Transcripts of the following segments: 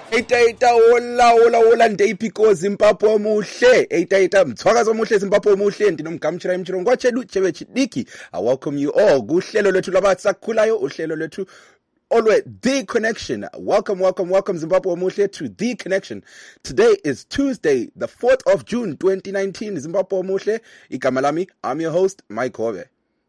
Eita ola ndeipiko Zimbabwe omuhle eita mthwakazo omuhle Zimbabwe omuhle ndinomgamshira emchirongo wachelu chebe chidiki. I welcome you all kuhlelo lethu labasakhulayo uhlelo lethu always The Connection. Welcome Zimbabwe omuhle to The Connection. Today is Tuesday, the 4th of June 2019. Zimbabwe omuhle, igama lami, I'm your host Mike Hove.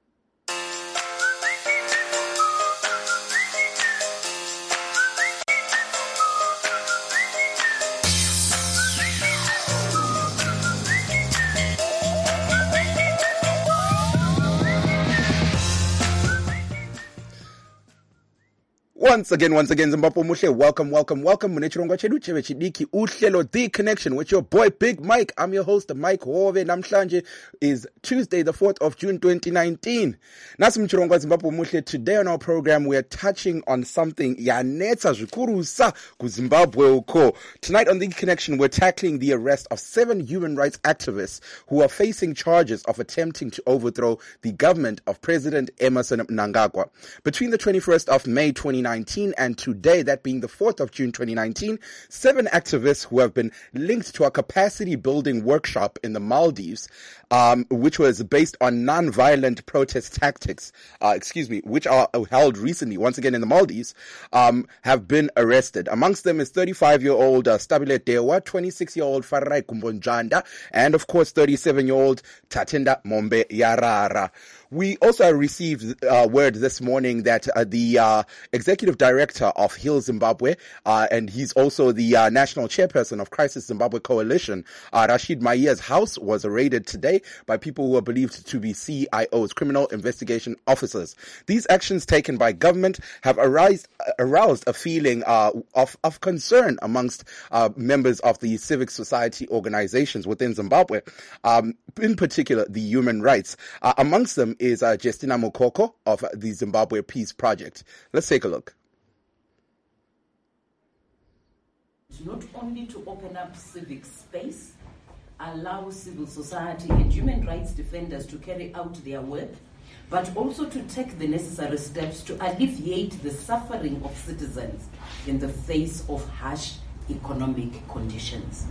Once again, Zimbabwe muhle, welcome. Munechirongwa chedu chebe chidiki uhlelo The Connection with your boy Big Mike. I'm your host Mike Hove. Namhlanje is Tuesday, the 4th of June 2019. Nasi mchirongwa Zimbabwe muhle. Today on our program we are touching on something yanetsa zhikurusa ku Zimbabwe uko. Tonight on The Connection we're tackling the arrest of 7 human rights activists who are facing charges of attempting to overthrow the government of President Emmerson Mnangagwa. Between the 21st of May 2019 and today, that being the 4th of June 2019, 7 activists who have been linked to a capacity building workshop in the Maldives, which was based on non-violent protest tactics, which are held recently, once again in the Maldives, have been arrested. Amongst them is 35-year-old Stabile Dewa, 26-year-old Farai Kumbonjanda, and of course 37-year-old Tatenda Mombe Yarara. We also received word this morning that the executive director of Heal Zimbabwe, and he's also the national chairperson of Crisis Zimbabwe Coalition, Rashid Maiya's house was raided today by people who are believed to be CIOs, criminal investigation officers. These actions taken by government have aroused a feeling of concern amongst members of the civic society organizations within Zimbabwe, in particular the human rights. Amongst them is Justina Mukoko of the Zimbabwe Peace Project. Let's take a look. Not only to open up civic space, allow civil society and human rights defenders to carry out their work, but also to take the necessary steps to alleviate the suffering of citizens in the face of harsh economic conditions.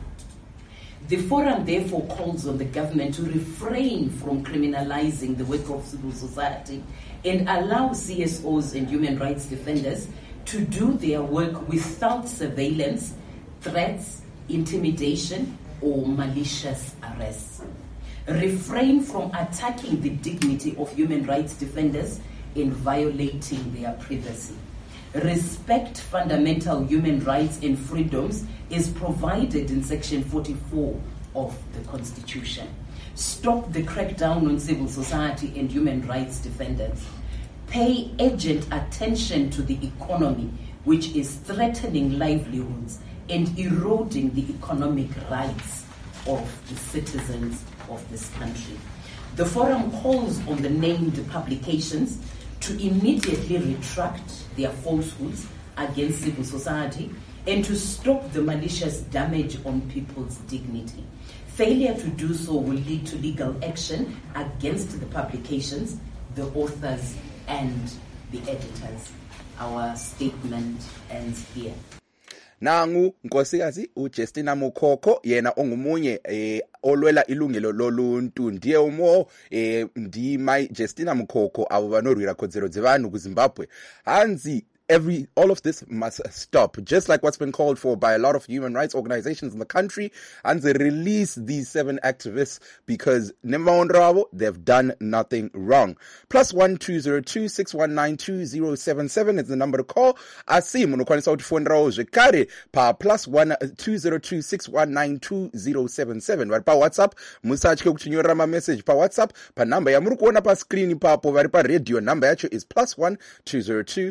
The forum therefore calls on the government to refrain from criminalizing the work of civil society and allow CSOs and human rights defenders to do their work without surveillance, threats, intimidation, or malicious arrests. Refrain from attacking the dignity of human rights defenders and violating their privacy. Respect fundamental human rights and freedoms is provided in Section 44 of the Constitution. Stop the crackdown on civil society and human rights defenders. Pay urgent attention to the economy, which is threatening livelihoods and eroding the economic rights of the citizens of this country. The forum calls on the named publications to immediately retract their falsehoods against civil society and to stop the malicious damage on people's dignity. Failure to do so will lead to legal action against the publications, the authors, and the editors. Our statement ends here. Nangu nkosikazi uJustina Mukoko yena ongumunye olwela ilungelo loluntu ndiye umo ndi my Justina Mukoko abo banorwira kodzero dzevanhu ku Zimbabwe hanzi. All of this must stop, just like what's been called for by a lot of human rights organizations in the country, and they release these 7 activists because they've done nothing wrong. +1 202 619 2077 is the number to call. Asi munokwanisa kutifonerawo zvekare pa +1 202 619 2077 vari pa WhatsApp musatye kutinyorera mamessage pa WhatsApp pa number yamuri kuona pa screen ipapo vari pa radio. Number yacho is +1 202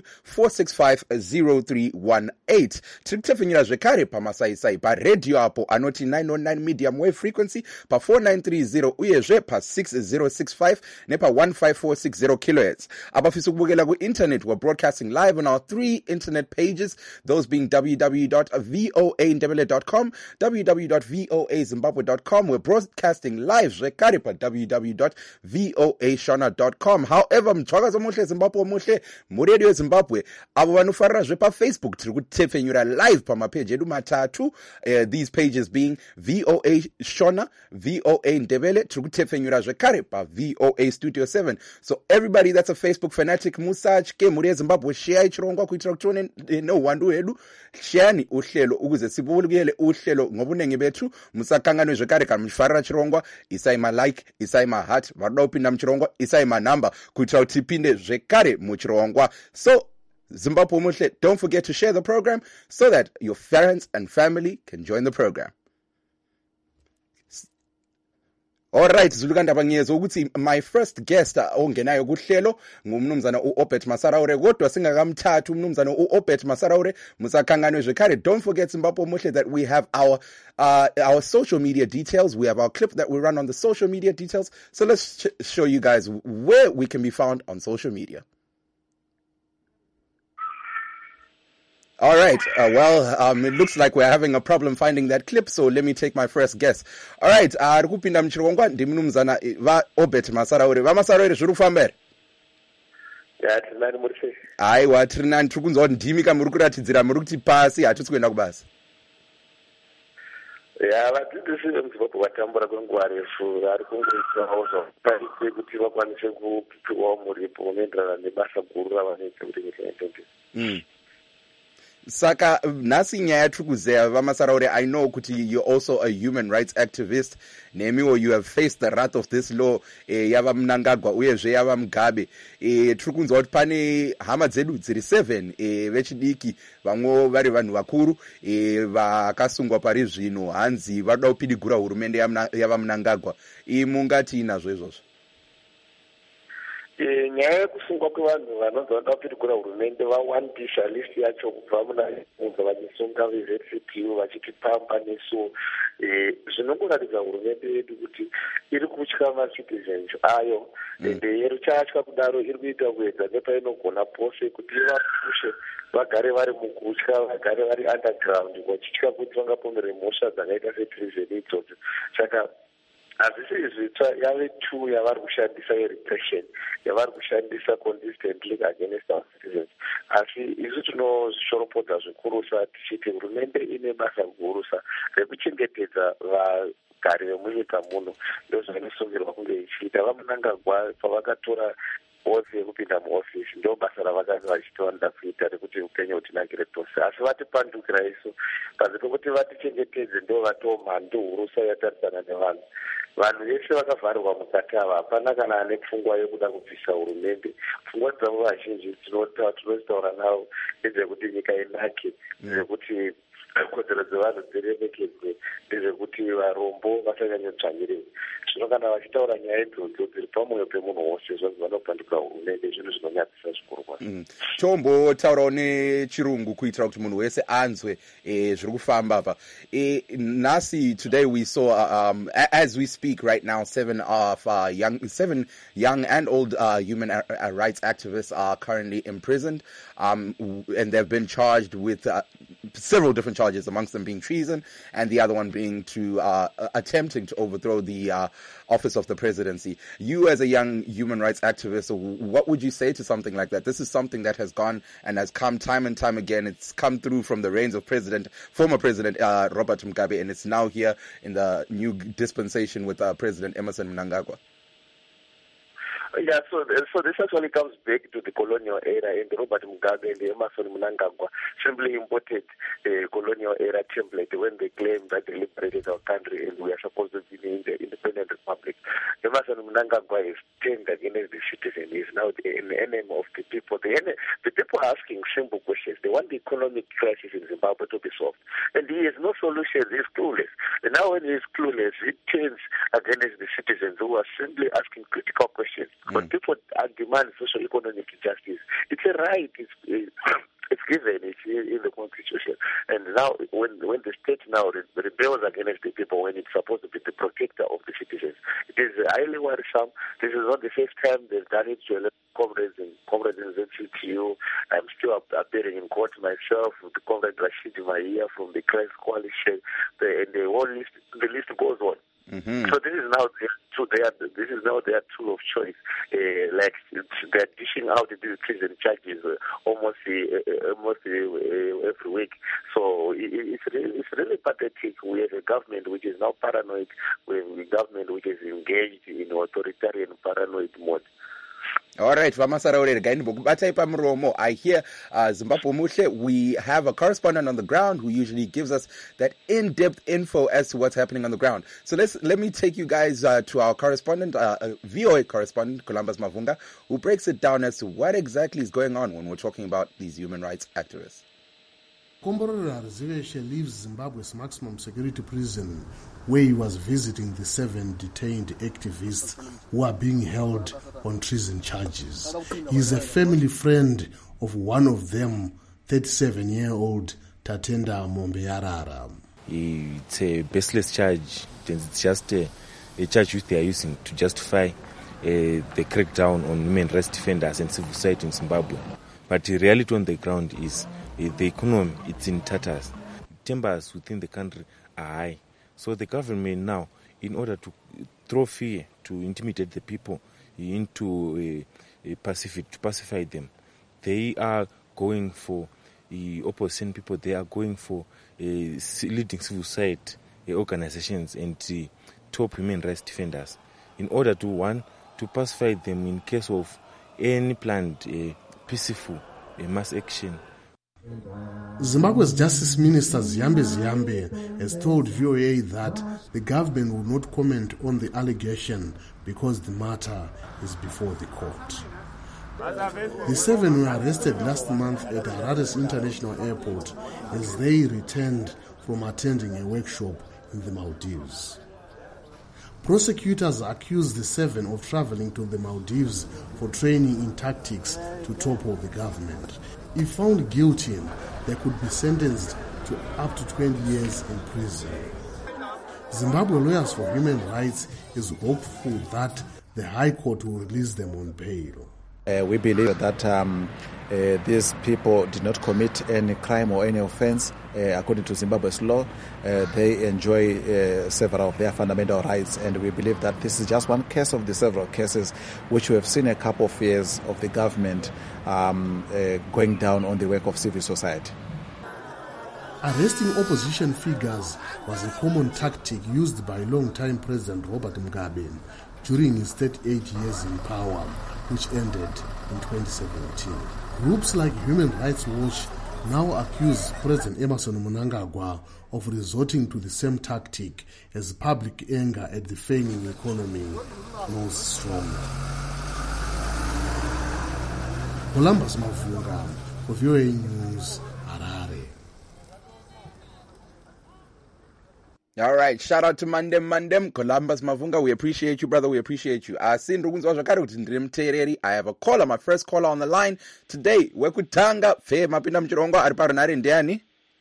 4650318. Tiri kutepfenyera zvekare pamasaisai pa radio apo anoti 909 medium wave frequency pa 4930 uyezve pa 6065 nepa 15460 kilohertz. Abafisa kubukela ku internet, we're broadcasting live on our 3 internet pages, those being www.voandebele.com, www.voazimbabwe.com. We're broadcasting live zvekare pa www.voashona.com. However, mthwakazo muhle Zimbabwe muhle mu Radio Zimbabwe avo vanofarirazve pafacebook tiri kutepfenyura live pamapeji edu matatu, these pages being VOA Shona, VOA Ndebele, tiri kutepfenyura zvekare paVOA Studio 7. So everybody that's a Facebook fanatic, musatye, muri eZimbabwe, share chirongwa kuitira kuti tione neuwandu hwedu. Shareani uhlelo ukuze sibukele uhlelo ngobunenge bethu. Musakanganwe zvekare kana muchifarira chirongwa, isai malike, isai maheart, varuda kupinda muchirongwa, isai manamba kuitira kuti tipinde zvekare muchirongwa. So Zimbabwe Muhle, don't forget to share the program so that your friends and family can join the program. Alright, Zulukanda Banyezo ukuthi my first guest ongenayo kuhlelo ngumnumzana uObert Masaraure, kodwa singakamthatha umnumzana uObert Masaraure musakanganwe zvekare. Don't forget Zimbabwe Muhle that we have our social media details. We have our clip that we run on the social media details. So let's show you guys where we can be found on social media. All right. It looks like we're having a problem finding that clip, so let me take my first guess. All right. Kupinda mchirongwa ndimnumzana vaObert Masaraure. Vamasaraure zviri kufamba here? Ya, tinani muri sei? Aiwa, tiri nani. Tiri kunzwa kuti ndimi kamuri kuratidzira muri kuti pasi hatisi kuenda kubasa. Ya, vadzidzisi vemuZimbabwe vatambura kwenguva refu vari kungoitawo zvakaita kuti vakwanise kupiwawo muripo unoenderana nebasa guru ravanoita kuti nyika ienderere. Saka nhasi nyaya tiri kuzeya vaMasaraure, I know kuti you're also a human rights activist. Nemiwo you have faced the wrath of this law yava Mnangagwa uyezve yava Mugabe. Tiri kunzwa kuti pane hama dzedu dziri 7 vechidiki, vamwe vari vanhu vakuru vakasungwa pari zvino, hanzi varuda kupidigura hurumende yava Mnangagwa. Mungati nazvo izvozvo? Nyaya yekusungwa kwevanhu vanonzi vanoda kupidigura hurumende vawandisa list yacho kubva munza vachisunga veZCPU vachiti pamba neso, zvinongoratidza hurumende yedu kuti iri kutya macitizens ayo, ende iri chatya kudaro iri kuita kuedza nepainogona pose kuti ivapushe vagare vari mukutya, vagare vari underground, vachitya kuti vangapomere mhosva dzakaita setreason idzodzo. Saka hazvisi zvitsva, yave two yavari kushandisa yerepression, yavari kushandisa consistently against our citizens. Asi isu tinozvishoropodza zvikurusa tichiti hurumende ine basa gurusa rekuchengetedza vagari vemunyika muno, ndozvainosungirwa kunge ichiita. VaMnangagwa pavakatora osi yekupinda muofisi ndo basa ravakanga vachitoda kuita rekuti upenyu hutinakire tose, asi vatipandukira isu panze pekuti vatichengetedze ndo vatoo mhando hurusa yatarisana nevanhu. Vanhu vese vakavharirwa mukati ava, hapana kana ane pfungwa yekuda kubvisa hurumende. Pfungwa dzavo vazhinji tinozitaura navo ndedzekuti nyika inake, ndedzekuti kodzero dzevanhu dziremekedzwe, ndezvekuti varombo vasanyanyotsvanyiriwe. Zvino kana vachitaura nyaya idzodzo dziri pamwoyo pemunhu wose, zvanzi vanopandukira hurumende, zvinhu zvinonyadzisa zvikuru kwazvo. Tombotaurawo nechirungu kuitira kuti munhu wese anzwe zviri kufamba apa. Nasi, today we saw, as we speak right now, 7 young and old human rights activists are currently imprisoned, and they've been charged with several different charges, amongst them being treason, and the other one being to attempting to overthrow the office of the presidency. You, as a young human rights activist, what would you say to something like that? This is something that has gone and has come time and time again. It's come through from the reigns of former President Robert Mugabe, and it's now here in the new dispensation with President Emmerson Mnangagwa. Yeah, so this actually comes back to the colonial era, and Robert Mugabe and Emmerson Mnangagwa simply imported the colonial era template when they claimed that they liberated our country and we are supposed to be in the independent republic. Emmerson Mnangagwa is turned against the citizen. He is now the enemy of the people. The people are asking simple questions. They want the economic crisis in Zimbabwe to be solved, and he has no solution. He is clueless. And now when he is clueless, he turns against the citizens who are simply asking critical questions. But people demand social economic justice. It's a right. It's given. It's in the constitution. And now, when the state now rebels against the people, when it's supposed to be the protector of the citizens, it is highly worrisome. This is not the first time they've done it to comrades in ZCTU. I'm still appearing in court myself with the comrade Rashid Mahia from the Christ Coalition, and the list goes on. Mm-hmm. So this is now their tool of choice. Like they're dishing out these treason charges almost every week. So it's really pathetic. We have a government which is now paranoid. We have a government which is engaged in authoritarian paranoid mode. All right, I hear Zimbabwe Muhle. We have a correspondent on the ground who usually gives us that in-depth info as to what's happening on the ground. So let me take you guys to our correspondent, VOA correspondent, Columbus Mavunga, who breaks it down as to what exactly is going on when we're talking about these human rights activists. Komborora Riziveshe leaves Zimbabwe's maximum security prison, where he was visiting the 7 detained activists who are being held on treason charges. He is a family friend of one of them, 37-year-old Tatenda Mombeyarara. It's a baseless charge. It's just a charge which they are using to justify the crackdown on human rights defenders and civil society in Zimbabwe. But the reality on the ground is the economy, it's in tatters. Timbers within the country are high. So the government now, in order to throw fear, to intimidate the people into pacify them, they are going for opposition people. They are going for leading civil society organizations and top human rights defenders in order to pacify them in case of any planned peaceful mass action. Zimbabwe's Justice Minister Ziyambe Ziyambe has told VOA that the government will not comment on the allegation because the matter is before the court. The 7 were arrested last month at Harare International Airport as they returned from attending a workshop in the Maldives. Prosecutors accused the 7 of traveling to the Maldives for training in tactics to topple the government. If found guilty, they could be sentenced to up to 20 years in prison. Zimbabwe Lawyers for Human Rights is hopeful that the High Court will release them on bail. We believe that these people did not commit any crime or any offense. According to Zimbabwe's law, they enjoy several of their fundamental rights, and we believe that this is just one case of the several cases which we have seen a couple of years of the government going down on the work of civil society. Arresting opposition figures was a common tactic used by long-time President Robert Mugabe during his 38 years in power, which ended in 2017. Groups like Human Rights Watch now accuse President Emmerson Mnangagwa of resorting to the same tactic as public anger at the failing economy grows stronger. Columbus Mavunga for VOA News, Harare. All right, shout out to Mandem, Columbus Mavunga. We appreciate you, brother. We appreciate you. I have a caller, my first caller on the line today. Wekutanga, Fe Mapinda Mchirongo, Ariparonari Ndiani.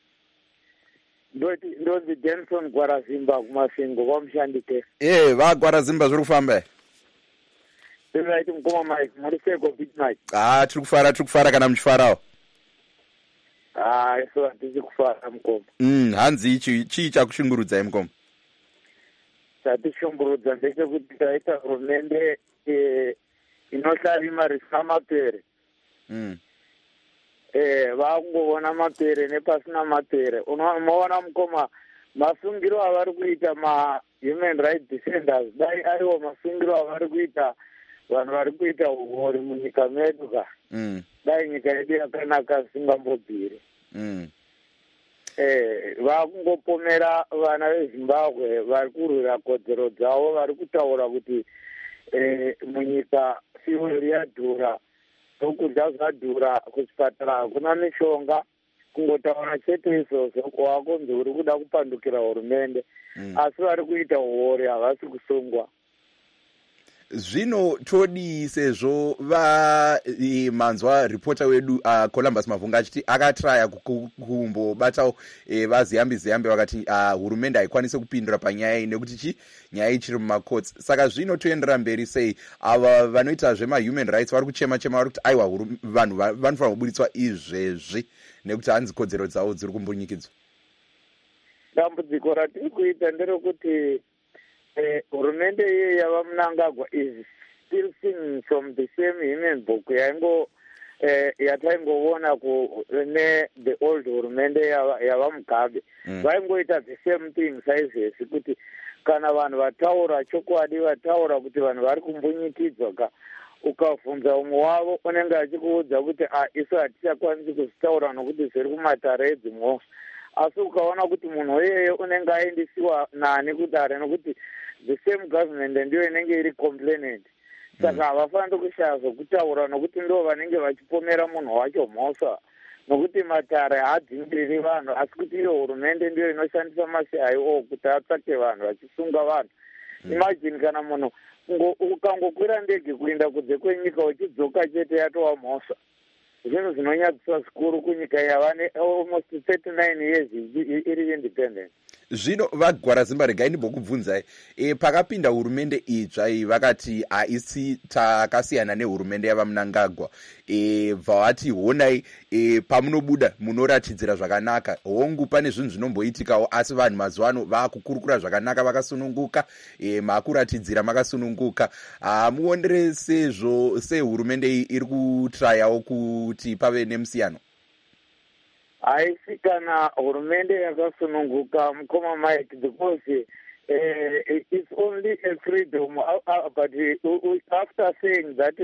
Ndozi Jenson Gwarazimba kumasingo kwamshandike. Gwarazimba zviri kufamba. Tiraiti mukoma Mike, muriseko big Mike. Tiri kana muchifarawo. So hatisi kufara mukoma. Hanzi chii chakushungurudzai mukoma? Chatishungurudza ndechekuti taita hurumende inohlari marisa mapere. Vakungovona mapere nepasina mapere. Unoona mukoma masungiro avari kuita ma-human rights defenders dai ariwo masungiro avari kuita vanhu vari kuita uhori munyika medu ka. Dai nyika yedu yakanaka singambobviri. Vakungopomera vana veZimbabwe vari kurwira kodzero dzavo, vari kutaura kuti munyika fuel yadhura, zvokudya zvadhura, kuchipatara hakuna mishonga. Kungotaura chete izvozvo wakonzi uri kuda kupandukira hurumende, asi vari kuita uhori havasi kusungwa. Zvino todi sezvo manzwa reporter wedu Columbus Mavunga achiti akatraya kumbobatawo vaZiyambe vakati hurumende haikwanisi kupindura panyaya iyi nekuti nyaya ichiri mumacourts. Saka zvino toendera mberi sei ava vanoita zvema-human rights vari kuchema vari kuti aiwa vanhu vanofanira kuburitswa izvezvi nekuti hanzi kodzero dzavo dziri kumbunyikidzwa. Dambudziko ratiri kuita nderekuti hurumende iye yava Mnangagwa is still singing from the same hymn book yataingoona the old hurumende yava Mugabe. Vaingoita the same thing saizvesi kuti kana vanhu vataura chokwadi, vataura kuti vanhu vari kumbunyikidzwa ka, ukabvunza umwe wavo unenge achikuudza kuti isu hatichakwanisi kuzvitaura nokuti zviri kumatare edzimhosva. Asi ukaona kuti munhu iyeye unenge aendesiwa nani kudare nokuti the same government ndiyo inenge iri complainant. Saka havafaniri kushaya zvokutaura nokuti ndo vanenge vachipomera munhu wacho mhosva, nokuti matare haadzingiriri vanhu, asi kuti iyo hurumende ndiyo inoshandisa mashayo kuti atsvake vanhu vachisunga vanhu. Imagine kana munhu ukangokwira ndege kuenda kunze kwenyika uchidzoka chete yatova mhosva. Zvinhu zvinonyadzisa zvikuru kunyika yava almost 39 years iri independent. Zvino vaGwarazimba, regai ndimbokubvunzai, pakapinda hurumende itsva iyi vakati haisi takasiyana nehurumende yava Mnangagwa, bva vati honai pamunobuda munoratidzira zvakanaka, hongu pane zvinhu zvinomboitikawo, asi vanhu mazuva ano vakukurukura zvakanaka, vakasununguka, makuratidzira makasununguka. Hamuonere sezvo sehurumende iyi iri kutrayawo kuti pave nemusiyano? Haisi kana hurumende yakasununguka, mukoma Mike, because it's only a freedom, but after saying that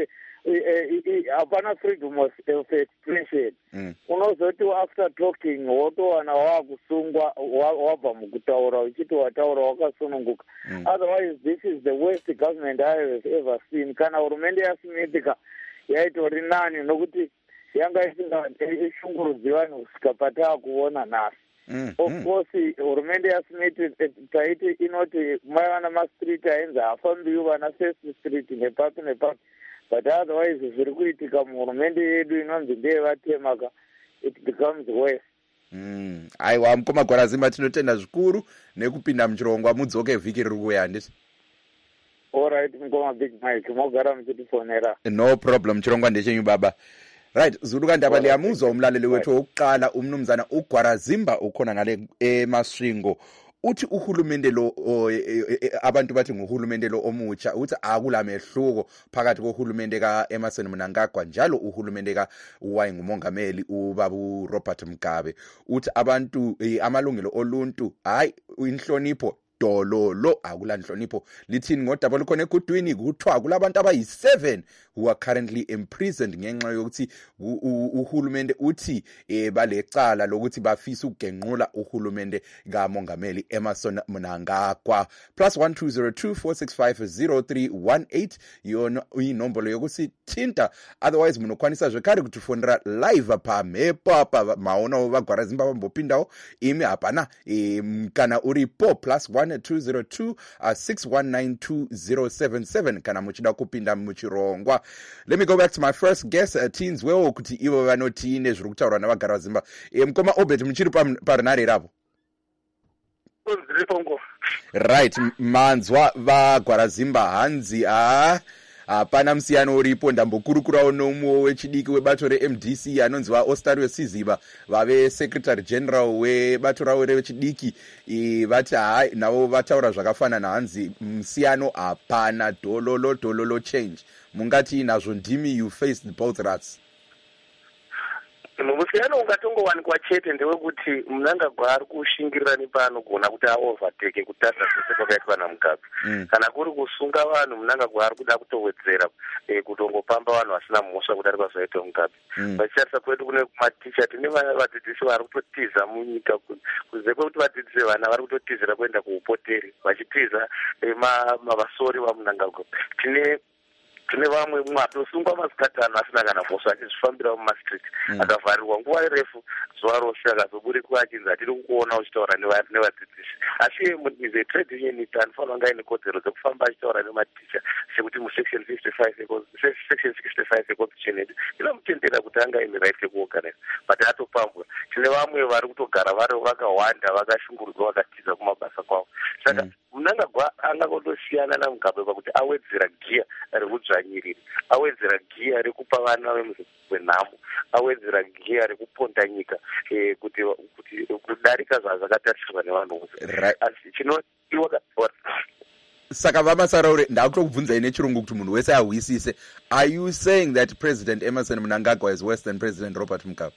hapana freedom of expression, unozoti after talking wotowana wakusungwa wabva mukutaura uchiti wataura wakasununguka. Otherwise this is the worst government I have ever seen. Kana hurumende yaSmith yaitori nani nokuti yanga isingashungurudzi vanhu kusvika pataa kuona nhasi. Of course hurumende yaSmith taiti inoti maiva namastreet ainzi hafambiwi vana First Street nepapi nepapi, but otherwise zviri kuitika muhurumende yedu inonzi ndeyevatemaka, it becomes worse. Aiwa, mukoma Gwarazimba, tinotenda zvikuru nekupinda muchirongwa. Mudzoke vhiki riri kuuya, handiti? Alright, mukoma Big Mike, mogara muchitifonera. No problem, chirongwa ndechenyu baba. Right, Zuluka Ndaba liyamuzwa umlaleli wethu wokuqala umnumzana uGwarazimba ukhona ngale eMasvingo. Uthi uhulumende lo abantu bathi nguhulumende lo omutsha, uthi akula mehluko phakathi kohulumende kaEmmerson Mnangagwa njalo uhulumende wayengumongameli ubabu Robert Mugabe. Uthi abantu amalungelo oluntu hayi inhlonipho dololo akula nhlonipho. Lithini ngodaba lukhona egudwini kuthiwa kulabantu abayi7 who are currently imprisoned ngenxa yokuthi uhulumende uthi balecala lokuthi bafisa ukugenqula uhulumende kamongameli Emmerson Mnangagwa. +12024650318 yona inombolo yokuthi thinta, otherwise munokwanisa zvekare kuti fonera live pa mepapa maona vaGwarazimba vambopindawo imi hapana kana uripo +12026192077 kana muchida kupinda muchirongwa. Let me go back to my first guest, teens wewo kuti ivo vanotine zviri kutaurwa navaGwarazimba. Mukoma Obed muchiri parinare rapo. Right, manzwa vaGwarazimba hanzi hapana musiyano uripo. Ndambokurukurawo nomwe wechidiki webato reMDC anonzi vaOstario Siziva vave secretary general webato ravo revechidiki, vati hai navo vataura zvakafanana, hanzi musiyano hapana, dololo change. Mungati nazvo ndimi you faced both rats? Musiyano ungatongowanikwa chete ndewekuti Mnangagwa ari kushingirira nepaanogona kuti aovateke kutadza zvese kwakaitwa naMugabe. Kana kuri kusunga vanhu, Mnangagwa ari kuda kutowedzera kutongopamba vanhu vasina mhosva kudarika zvaitwa Mugabe. Vachitarisa kwedu kune maticha tine vadzidzisi vari kutotiza munyika kunze kwekuti vadzidzi vana vari kutotizira kuenda kuupoteri vachitiza mavasori vaMnangagwa. Tine vamwe mwatosungwa masikatano asina kana mhosva achizvifambira mumastreet akavharirwa nguva refu zuva rose akazoburikwa achinzi hatiri kukuona uchitaura nevadzidzisi. Asi is a trade union anofanira kunge aine kodzero dzekufamba achitaura nematicha sekuti musection 65 yeconstitution yedu inomutendera kuti anga aine right yekuorganize, but atopambwa. Tine vamwe vari kutogara vari vakawanda vakashungurudzwa vakatiza kumabasa kwavo. Saka Mnangagwa angakondosiyana naMugabe pakuti awedzera giya rekudzvanyirira, awedzera giya rekupa vana vemunhamo, awedzera giya rekuponda nyika kuti kudarika zvazvakatarisirwa nevanhu vose. Asi chinodiwa Saka Vamasaraure, ndakutokubvunza nechirungu kuti munhu wese ahwisise. Are you saying that President Emmerson Mnangagwa is worse than President Robert Mugabe?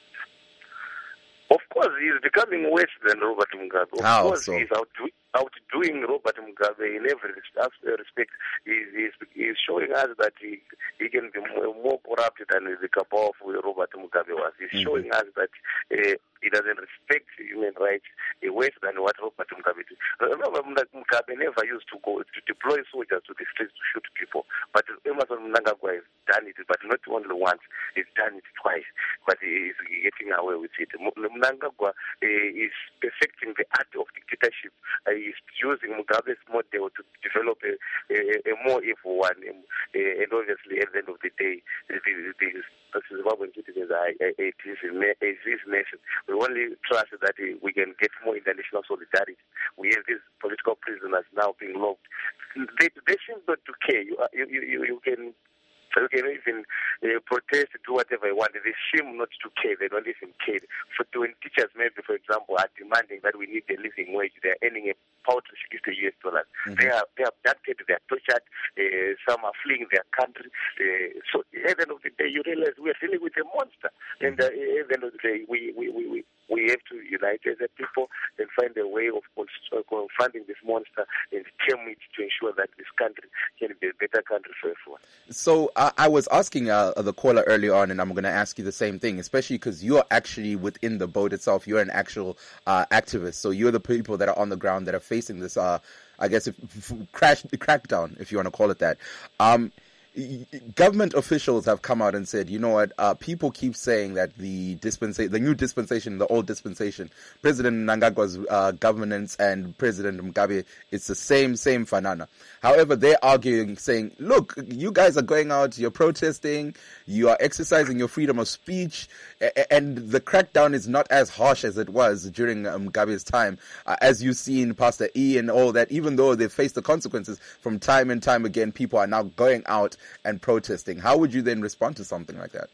Of course, he is becoming worse than Robert Mugabe. Of How course, so? he is outdoing Robert Mugabe in every respect. He is showing us that he can be more corrupt than the cabal of Robert Mugabe was. He's showing us that he doesn't respect human rights worse than what Robert Mugabe did. Remember, Mugabe never used to go to deploy soldiers to the streets to shoot people. But Emmerson Mnangagwa has done it, but not only once. He's done it twice. But he is getting away with it. Mnangagwa is perfecting the art of dictatorship. He's using Mugabe's model to develop a more evil one. And obviously, at the end of the day, the Zimbabwean citizens are his nation. We only trust that we can get more international solidarity. We have these political prisoners now being locked. They seem not to care. You can even protest, do whatever you want. They seem not to care. They don't even care. When teachers, maybe, for example, are demanding that we need a living wage, they're earning a paltry $60 US. They are abducted, they are tortured, some are fleeing their country. So at the end of the day, you realize we are dealing with a monster. And at the end of the day, we have to unite as a people and find a way of confronting this monster and tame it to ensure that this country can be a better country for everyone. So I was asking the caller earlier on, and I'm going to ask you the same thing, especially because you're actually within the boat itself. You're an actual activist. So you're the people that are on the ground that are facing this, I guess, crackdown, if you want to call it that. Government officials have come out and said, you know what, people keep saying that the new dispensation, the old dispensation, President Mnangagwa's governance and President Mugabe, it's the same fanana. However, they're arguing, saying, look, you guys are going out, you're protesting, you are exercising your freedom of speech, and the crackdown is not as harsh as it was during Mugabe's time, as you've seen Pastor E and all that. Even though they face the consequences from time and time again, people are now going out and protesting. How would you then respond to something like that?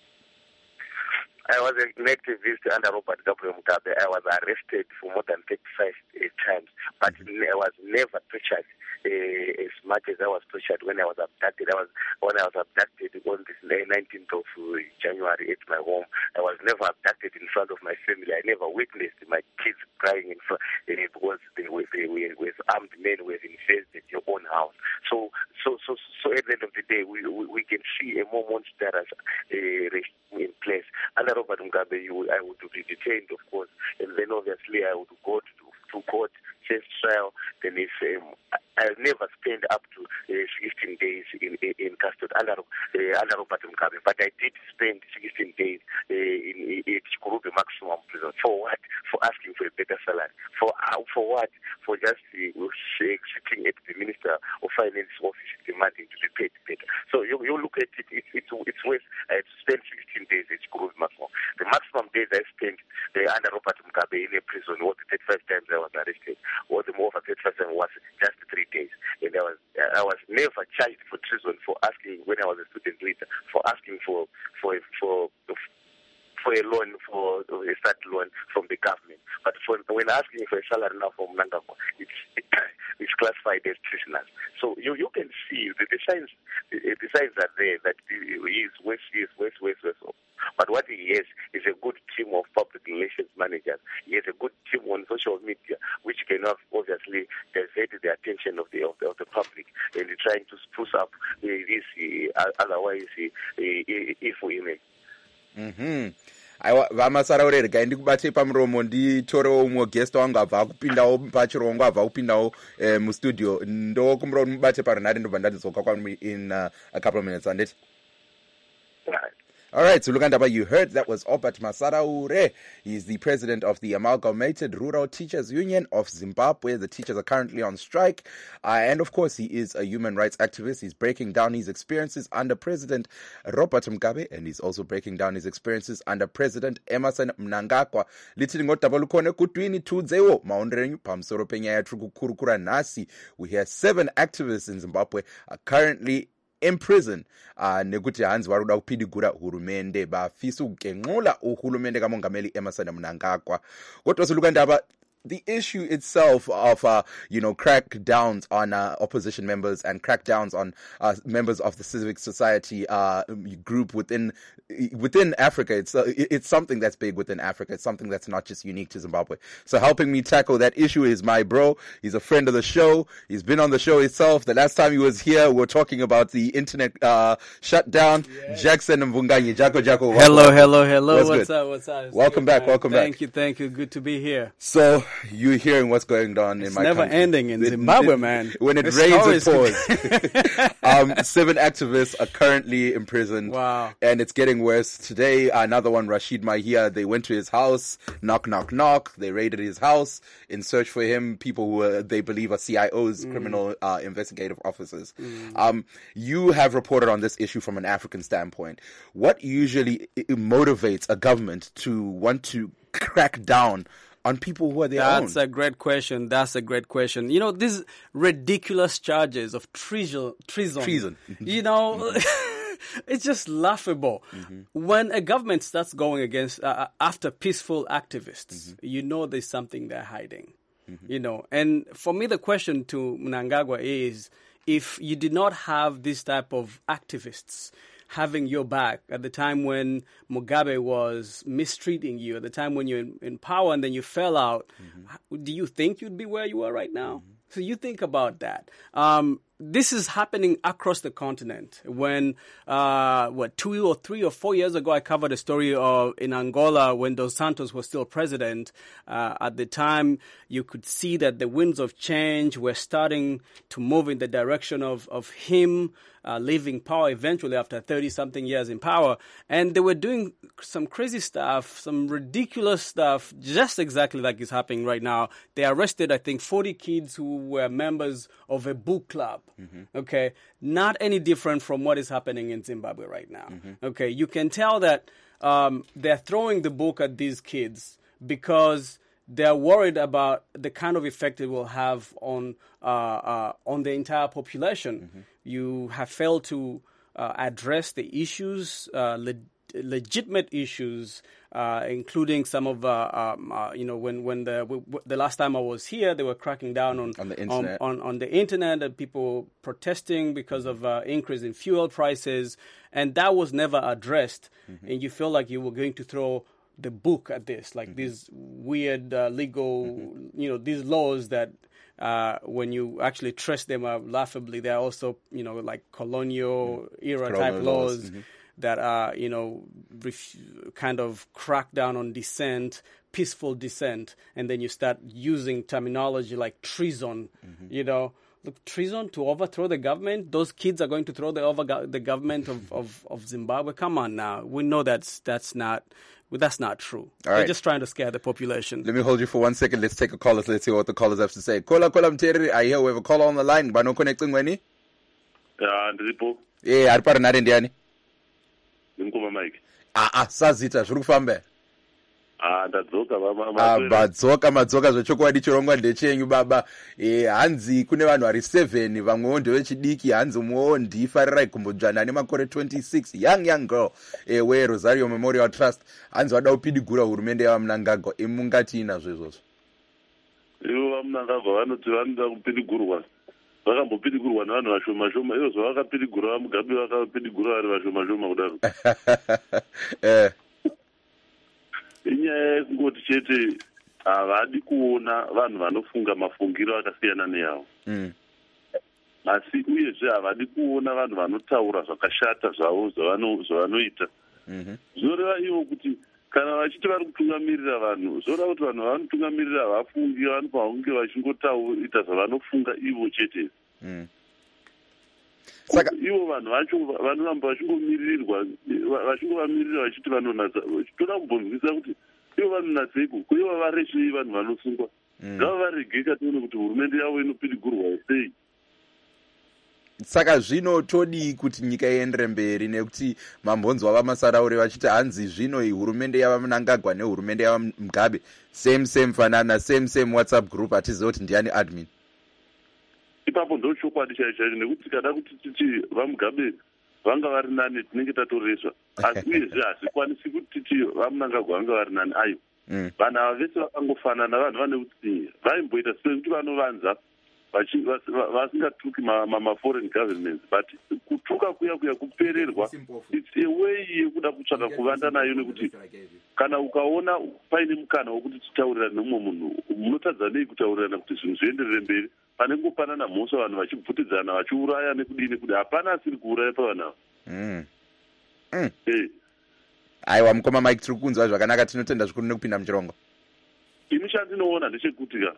I was an activist under Robert Mugabe. I was arrested for more than 35 times, but I was never tortured as much as I was tortured when I was abducted. When I was abducted on this 19th of January at my home, I was never abducted in front of my family. I never witnessed my kids crying in front because they were armed men who have invaded your own house. So at the end of the day, we can see a more monstrous regime in place. Under Robert Mugabe, I would be detained, of course, and then obviously I would go to court, face trial. Then if I'll never spend up to 16 days in custody under Robert Mugabe, but I did spend 16 days in Chikurubi maximum prison. For what? For asking for a better salary. For what? For just sitting at the Minister of Finance office demanding to be paid better. So you look at it, it's worth. I had to spend 16 days at Chikurubi maximum. The maximum days I spent under Robert Mugabe in a prison was 35 times I was arrested. Or the more of 35 times was just 3 days. And I was never charged for treason for asking, when I was a student leader, for asking for a loan, for a start loan from the government. But when asking for a salary now from Mnangagwa, it's classified as treasonous. So you can see the signs are there that he is worse. But what he has is a good team of public relations managers. He has a good team on social media, which can obviously divert the attention of the public, and trying to spruce up this otherwise evil image. aiwa vamasaraure regai ndikubate pamuromo nditorewo umwe guest wangu abva akupindawo pachirongwa abva kupindawo mustudio ndokumuromo mubate parunhare ndobva ndadzoka kwamuri in a couple of minutes anditi. All right, so Lukandaba, you heard that was Obert Masaraure. He's the president of the Amalgamated Rural Teachers Union of Zimbabwe. The teachers are currently on strike. And of course, he is a human rights activist. He's breaking down his experiences under President Robert Mugabe, and he's also breaking down his experiences under President Emmerson Mnangagwa. Litini ngodaba lukhona kutwini tudzewo maonderenyu pamusoro penyaya yatiri kukurukura nhasi. We have 7 activists in Zimbabwe are currently in prison nekuti hanzi vari kuda kupidigura hurumende bafisa kugenqula uhulumende kamongameli Emmerson Mnangagwa. Kodwa Lukandaba, the issue itself of crackdowns on opposition members and crackdowns on members of the civic society group within Africa, it's something that's big within Africa. It's something that's not just unique to Zimbabwe. So helping me tackle that issue is my bro. He's a friend of the show. He's been on the show itself. The last time he was here, we were talking about the internet shutdown. Yeah. Jackson Mvunganyi, Jacko. Hello. What's up? Welcome back. Thank you. Good to be here. So you're hearing what's going on in my country. It's never ending in Zimbabwe, man. When it rains, it pours. 7 activists are currently imprisoned. Wow. And it's getting worse. Today, another one, Rashid Mahia, they went to his house, knock. They raided his house in search for him, people who they believe are CIOs, criminal investigative officers. You have reported on this issue from an African standpoint. What usually motivates a government to want to crack down on people who are their own? That's a great question. You know, these ridiculous charges of treason. You know, it's just laughable. When a government starts going against, after peaceful activists, you know there's something they're hiding. You know, and for me, the question to Mnangagwa is, if you did not have this type of activists having your back at the time when Mugabe was mistreating you, at the time when you're in power and then you fell out, do you think you'd be where you are right now? So you think about that. This is happening across the continent. When, 2 or 3 or 4 years ago, I covered a story in Angola when Dos Santos was still president. At the time, you could see that the winds of change were starting to move in the direction of him leaving power eventually after 30-something years in power. And they were doing some crazy stuff, some ridiculous stuff, just exactly like is happening right now. They arrested, I think, 40 kids who were members of a book club. Okay, not any different from what is happening in Zimbabwe right now. Okay, you can tell that they're throwing the book at these kids because they're worried about the kind of effect it will have on the entire population. You have failed to address the issues, legitimate issues, including some of when the last time I was here, they were cracking down on the internet, on the internet, and people protesting because of increase in fuel prices, and that was never addressed. And you feel like you were going to throw the book at this, like these weird legal, these laws that when you actually trace them laughably, they're also, like colonial era type laws. That are, kind of crack down on dissent, peaceful dissent, and then you start using terminology like treason. Look, treason to overthrow the government. Those kids are going to throw the government of Zimbabwe. Come on now, we know that's not true. They're just trying to scare the population. Let me hold you for 1 second. Let's take a call. Let's see what the callers have to say. Kola Mteri, I hear we have a caller on the line. But no connecting when? Yeah, Arpar Narendiani. Mike. Sazita, zviri kufamba. Ndadzoka madzoka zvechokwadi chirongwa ndechenyu baba. Hanzi kune vanhu vari 7 vamwewo ndevechidiki, hanzi umwewo ndifarirai kumbodzvana nemakore 26, young girl weRosario Memorial Trust. Hanzi vada kupidigura hurumende yavaMnangagwa. Mungati inazvo izvozvo? Ivo vaMnangagwa vanoti vanoda kupidigurwa. Vakambopidigurwa nevanhu vashoma ivo zvavakapidigura vaMugabe vakapidigura vari vashoma kudaro. Inyaya yekungoti chete havadi kuona vanhu vanofunga mafungiro akasiyana neyavo. Asi uyezve havadi kuona vanhu vanotaura zvakashata zvavo zvavanoita. Zvinoreva ivo kuti kana vachiti vari kutungamirira vanhu, zvoreva kuti vanhu vanotungamirira vafungi vanofanira kunge vachingotaura zvavanofunga ivo chete. Saka ivo vanhu vacho vanoramba vachingomiririrwa, vachingovamirira vachiti vanonatsa. Toda kumbonzwisa kuti ivo vanonatseiko, kuiva varechei vanhu vanosungwa. Ngavaregeka tione kuti hurumende yavo inopidigurwa sei. Saka zvino todi kuti nyika iendere mberi, nekuti mambonzwa vaMasaraure vachiti hanzi zvino hurumende yavaMnangagwa nehurumende yavaMugabe same fanana, same WhatsApp group, hatizivi kuti ndiani admin. Ipapo ndo chokwadi chaicho, nekuti kada kuti titi vaMugabe vanga vari nani tinenge tatoreswa. Asi uyezve hazvikwanisi kuti titi vaMnangagwa vanga vari nani. Ayo vanhu ava vese vakangofanana, vanhu vane utsinye, vaimboita sekuti vanovanza vasingatuki maforeign governments, but kutuka kuya kupererwa, it's a way yekuda kutsvaka kuvanda nayo, nekuti kana ukaona paine mukana wekuti titaurirane nemumwe munhu, munotadza nei kutaurirana kuti zvinhu zvienderere mberi, pane kungopanana mhosva, vanhu vachibvutidzana, vachiuraya nekudini, kuti hapana asiri kuuraya pavanhu ava. Aiwa, mukoma Mike, tiri kunzwa zvakanaka, tinotenda zvikuru nekupinda muchirongo. Ini chandinoona ndechekuti ka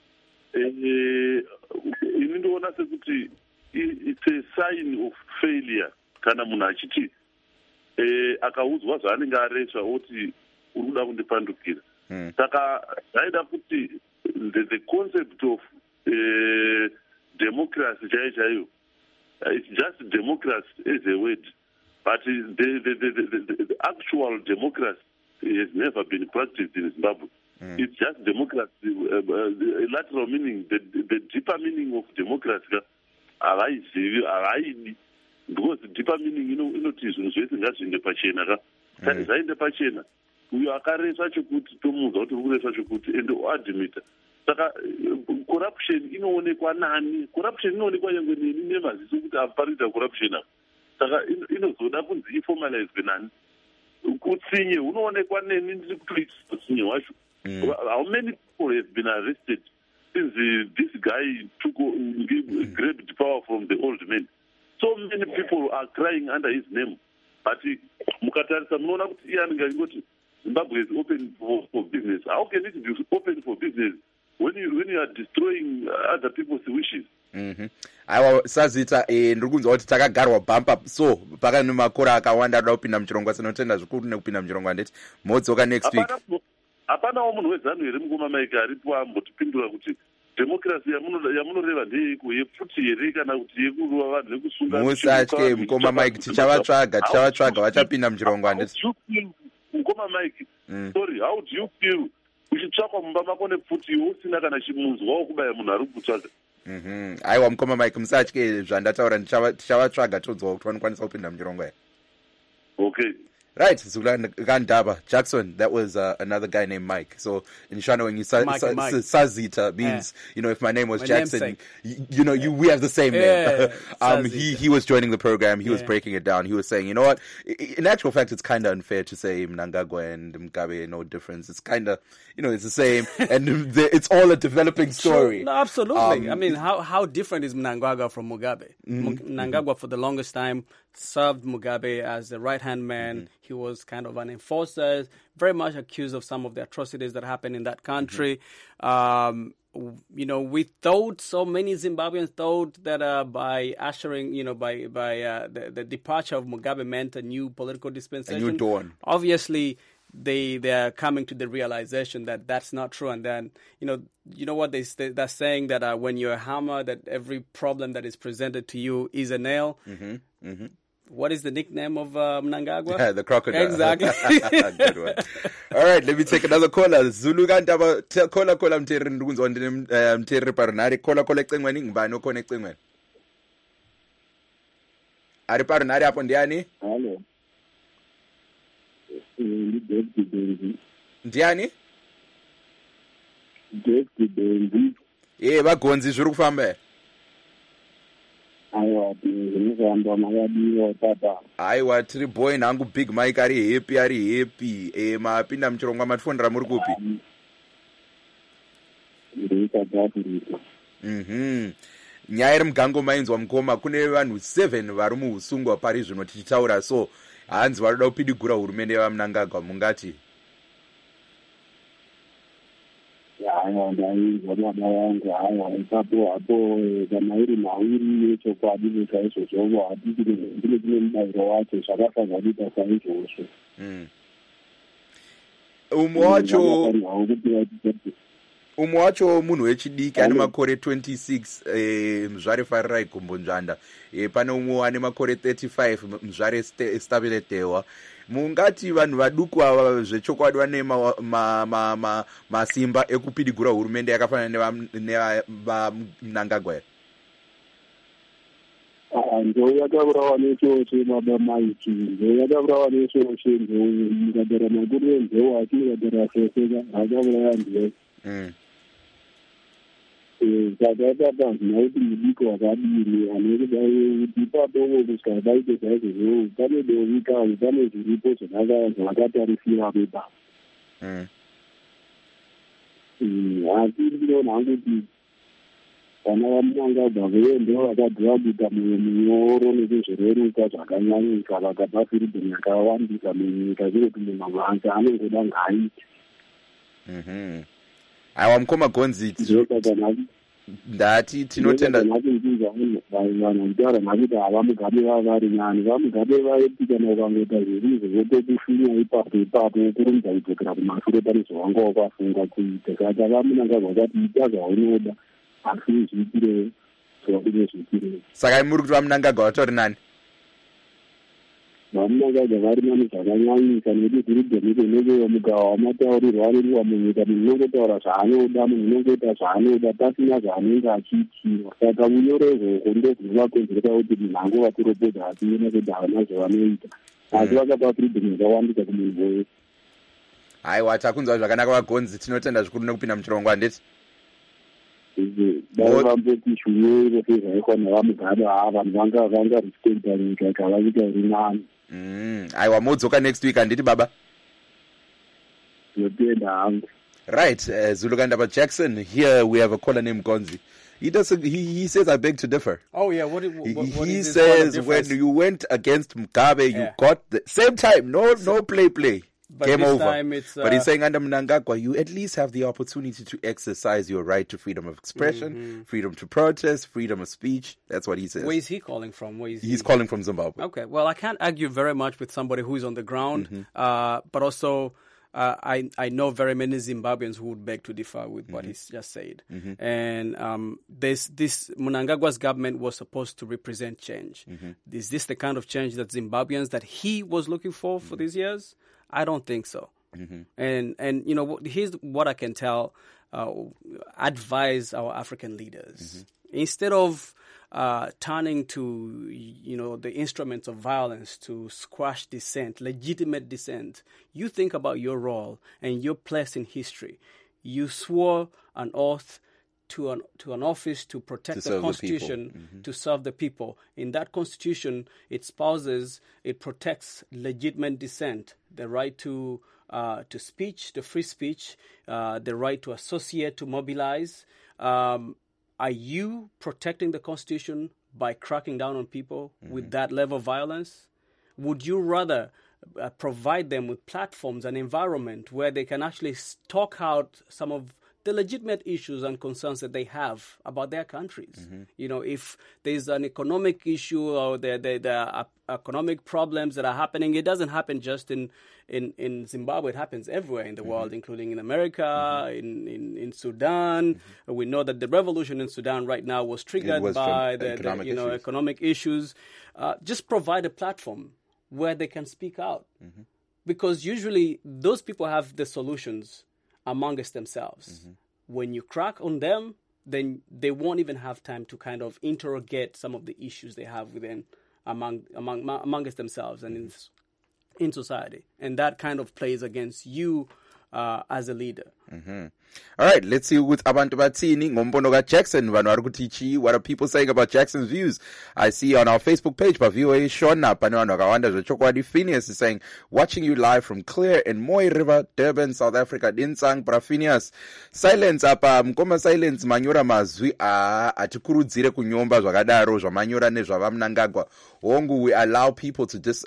ini ndoona sekuti it's a sign of failure kana munhu achiti akaudzwa zvaanenge areswa oti uri kuda kundipandukira. Saka zvaida kuti the concept of democracy chaiyo, it's just democracy as a word, but the actual democracy has never been practiced in Zimbabwe. It's just democracy, lateral meaning, the deeper meaning of democracy, because the deeper meaning, inoti zvinhu zvese ngazviende pachena ka. Zvaende pachena, uyo akareswa chekuti tomuudza kuti uri kureswa chekuti ende oadhimita. Saka corruption inoonekwa nani? Corruption inoonekwa nyangwe neni nemaziso kuti aparita corruption apa. Saka inozoda kunzi iformalizwe nani? Kutsinye unoonekwa neni ndiri kutoita kutsinye wacho. How many people have been arrested since this guy grabbed power from the old men? So many people are crying under his name. But mukatarisa munoona kuti iye anenge achingoti Zimbabwe is open for business. How can it be open for business when you are destroying other people's wishes? Aiwa, Sazita, ndiri kunzwa kuti takagarwa bhampa, so pakane makore akawanda anoda kupinda muchirongwa, sinotenda zvikuru nekupinda muchirongwa, ndeti modzoka next week. Hapanawo munhu wezanu here mukoma Mike aripo ambotipindura kuti democracy yamunoreva ndeyeiko, yepfuti here kana kuti yekuruva vanhu nekusunga? Musatye mukoma Mike, tichavatsvaga vachapinda muchirongwa, ndeti. Mukoma Mike, sorry, how do you feel uchitsvakwa mumba mako nepfuti iwe usina kana chimunzwa wokubaya munhu ari kukutsvaga? Aiwa, mukoma Mike, musatye zvandataura, tichavatsvaga todzwa kuti vanokwanisa kupinda muchirongwa here. Okay. Right, Gandaba Jackson. That was another guy named Mike. So in Shona, when you Sazita means, if my name was Jackson, we have the same name. He was joining the program. He was breaking it down. He was saying, you know what? In actual fact, it's kind of unfair to say Mnangagwa and Mugabe, no difference. It's kind of, it's the same, and it's all a developing story. Sure. No, absolutely. I mean, how different is Mnangagwa from Mugabe? Mnangagwa for the longest time served Mugabe as the right-hand man. He was kind of an enforcer, very much accused of some of the atrocities that happened in that country. We thought, so many Zimbabweans thought that by ushering, the departure of Mugabe meant a new political dispensation. A new dawn. Obviously, they are coming to the realization that that's not true. And then, you know what they're saying, that when you're a hammer, that every problem that is presented to you is a nail. What is the nickname of Mnangagwa? Yeah, the crocodile. Exactly. Good one. All right, let me take another caller. Zulu Gandaba, caller mteri ndunzo mteri parunari. Caller ecengweni ngubani okhona ecengweni? Ari parunari hapo ndiani? Hello. Ndiani? David Benzi. Vagonzi zviri kufamba. Aiwa, tiri boy nangu Big Mike ari happy. Mapinda muchirongwa matifonera muri kupi? Nyaya iri mugango mainzwa mukoma, kune vanhu 7 vari muusungwa pari zvino tichitaura, so hanzi varoda kupidigura hurumende yaMnangagwa, mungati? Ndaizwa baba vangu ipapo hapo kana iri mawiri nechokwadi nekaizvozvo ndine kune mubayiro wacho zvakafanira kuita saizvozvo. Umwe wacho munhu wechidiki ane makore 26, mzvare Farirai Gumbonzvanda. Pane umwe ane makore 35, mzvare Stabile Dewa. Mungati vanhu vaduku ava zvechokwadi vane masimba ekupidigura hurumende yakafanana nevaMnangagwa here? nzou yakaburawa nechoshe baba maiki nzou yakaburawa nechoshe nzou mukadara makuru enzou ati mukadara soseka akaburaya nzou saka tapanzina kuti mudiki wakadini anekudai kuti ipapovo kusvika paite zvaizvozvo pane dovi kavo pane zviripo zvakatarisira pepa asi ndinoona hangu kuti vana vamunangagwa veye ndo vakadhiva kuita mumwe munyoro nekuzvireruka zvakanyanyika vakapa firidhom yakawandisa munyika zviro kuti munhu mwanza anongoda ngaaite aiwa mukoma gonzi ndati tinotenda vanhu kutaura nakuti havamugabe vavari nani vamugabe vaiti kana ukangoita zvirizvo votokushinya ipapo kurumidza kudzokera kumashure pane zvawanga wakafunga kuita saka vamunangagwa vakati ita zvaunoda asi zviitirewo zvakune zviitirewo saka muri kuti vamunangagwa vatori nani vamunangagwa vari nani zvakanyanyisa nekuti zviridhomikenekeyo mugawa wamataurirwa ariwa munyika munhu unongotaura zvaanoda munhu unongoita zvaanoda pasina zvaanenge achiitirwa saka munyorezvoko ndo zvinovakonzeresa kuti munhu angovakuropodza asiona kuti havana zvavanoita asi vakapa firidhom yakawandisa kumunhu wese aiwa takunzwa zvakanaka vagonzi tinotenda zvikuru nekupinda muchirongwa ndeti dai vamboti shumiro sezvaikona vamugabe vanhu vanga respecta nyika ikavaita iri nani aiwa modzoka next week handiti baba tinotenda hangu right Zulukanda Jackson here we have a caller named Gonzi. He says I beg to differ. Oh yeah, what he says when you went against Mugabe you got the same time no play but game this over time it's, but he's saying under Mnangagwa you at least have the opportunity to exercise your right to freedom of expression, freedom to protest, freedom of speech. That's what he says. Where is he calling from? He's calling from Zimbabwe. Okay, well I can't argue very much with somebody who is on the ground, but also I know very many Zimbabweans who would beg to differ with what he's just said. And this Mnangagwa's government was supposed to represent change. Is this the kind of change that Zimbabweans that he was looking for these years? I don't think so. And you know, here's what I can advise our African leaders. Instead of turning to, you know, the instruments of violence to squash dissent, legitimate dissent, you think about your role and your place in history. You swore an oath to an office to protect the Constitution, to serve the people. In that Constitution, it protects legitimate dissent, the right to speech, the free speech, the right to associate, to mobilize. Are you protecting the Constitution by cracking down on people with that level of violence? Would you rather provide them with platforms and environment where they can actually talk out some of the legitimate issues and concerns that they have about their countries? You know, if there's an economic issue or there are economic problems that are happening, it doesn't happen just in Zimbabwe. It happens everywhere in the world, including in America, in Sudan. We know that the revolution in Sudan right now was triggered by the economic issues. Just provide a platform where they can speak out. Because usually those people have the solutions amongst themselves. When you crack on them, then they won't even have time to kind of interrogate some of the issues they have within amongst themselves and in society. And that kind of plays against you as a leader. All right, let's see with abantu bathini ngombono ka Jackson vanhu vari kuti chi. What are people saying about Jackson's views? I see on our Facebook page pa VOA Shona pane vanhu vakawanda zvechokwadi. Phineas is saying watching you live from Clear and Moy River, Durban, South Africa. Dinsang bra Phineas. Silence apa mkoma silence manyora mazwi atikurudzire kunyomba zvakadaro zvamanyora nezvavamnangagwa. Hongu we allow people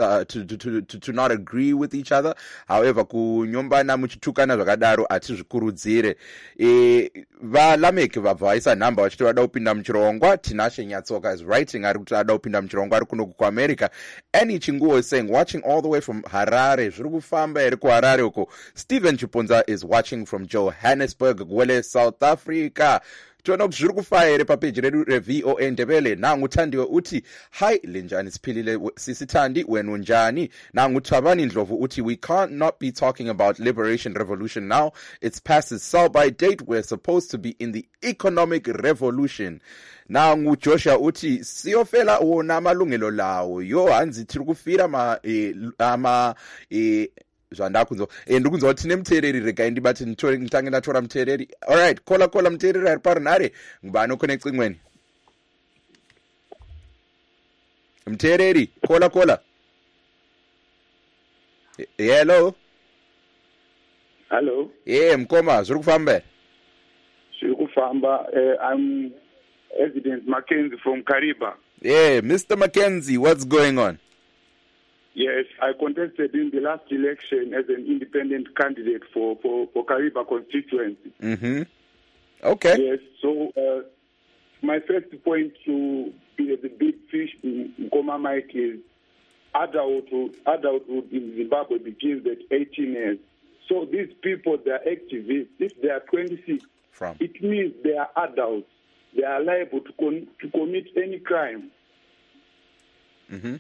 to not agree with each other. However kunyombana muchitukana zvakadaro atizvikurudzire. Valameki vabvaisa nhamba vachiti vada kupinda muchirongwa. Tinashe Nyatsoka is writing ari kuti ada kupinda muchirongwa ari kuno kuAmerica. Annie Chinguo is saying watching all the way from Harare. Zviri kufamba iri kuHarare uko. Stephen Chiponza is watching from Johannesburg, Gwele, South Africa. tiona kuti zviri kufaya here papeji redu reVOA Ndebele. Nangu Thandiwe uti, hi linjani siphilile sisi Thandi, wenu njani? Nangu Thabani Ndlovu uti, we can't not be talking about liberation revolution now. It's past its sell-by date. We're supposed to be in the economic revolution. Nangu Joshua uti, siyofela wona amalungelo lawo. Yo hanzi tiri kufira zvandakunzo ndikunzwa kuti tine muteereri regai ndibati nditange ndatora muteereri. Alright, kola muteereri ari parunhare ngubani oconnect imweni muteereri kola hello mukoma zviri kufamba I'm Evidence Mackenzie from Kariba. Mr. Mackenzie, what's going on? Yes, I contested in the last election as an independent candidate for Kariba constituency. Mm-hmm. Okay. Yes, so my first point to be the big fish in Nkoma Mike is adulthood in Zimbabwe begins at 18 years. So these people, they are activists. If they are 26, it means they are adults. They are liable to commit any crime. Mm-hmm.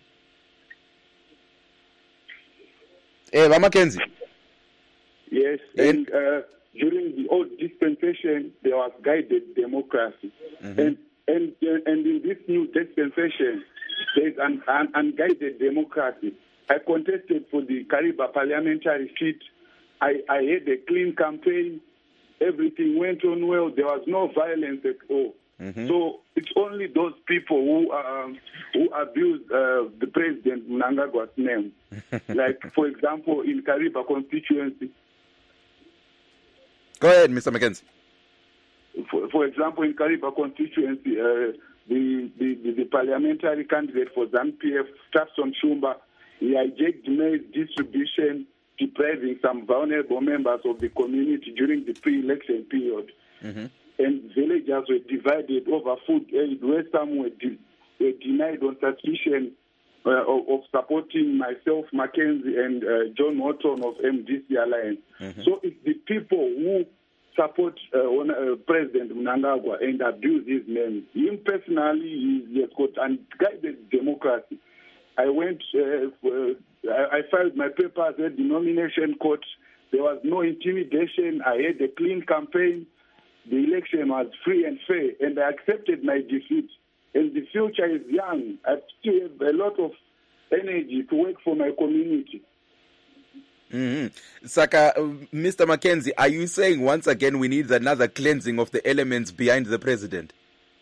Mackenzie. Yes, and during the old dispensation, there was guided democracy. Mm-hmm. And in this new dispensation, there is an unguided democracy. I contested for the Kariba parliamentary seat. I had a clean campaign. Everything went on well. There was no violence at all. Mm-hmm. So it's only those people who abuse the President Mnangagwa's name. Like, for example, in Kariba constituency. Go ahead, Mr. Mackenzie. For example, in Kariba constituency, the parliamentary candidate for ZANU-PF, Stafson Shumba, he hijacked maize distribution, depriving some vulnerable members of the community during the pre-election period. Mm-hmm. And villagers were divided over food aid, where some were denied on suspicion of supporting myself, Mackenzie, and John Morton of MDC Alliance. Mm-hmm. So it's the people who support President Mnangagwa and abuse his name. Him personally, he has got unguided democracy. I filed my papers at the nomination court. There was no intimidation. I had a clean campaign. The election was free and fair, and I accepted my defeat. And the future is young. I still have a lot of energy to work for my community. Mm-hmm. Saka, Mr. Mackenzie, are you saying once again we need another cleansing of the elements behind the president?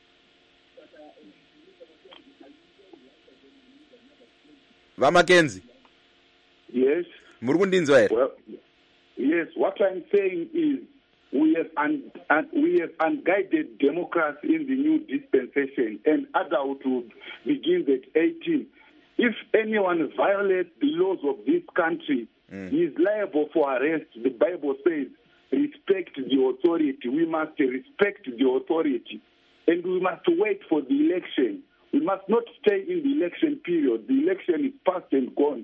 Mackenzie? Yes. Well, yes, what I'm saying is we have unguided democracy in the new dispensation, and adulthood begins at 18. If anyone violates the laws of this country, he is liable for arrest. The Bible says, respect the authority. We must respect the authority. And we must wait for the election. We must not stay in the election period. The election is past and gone.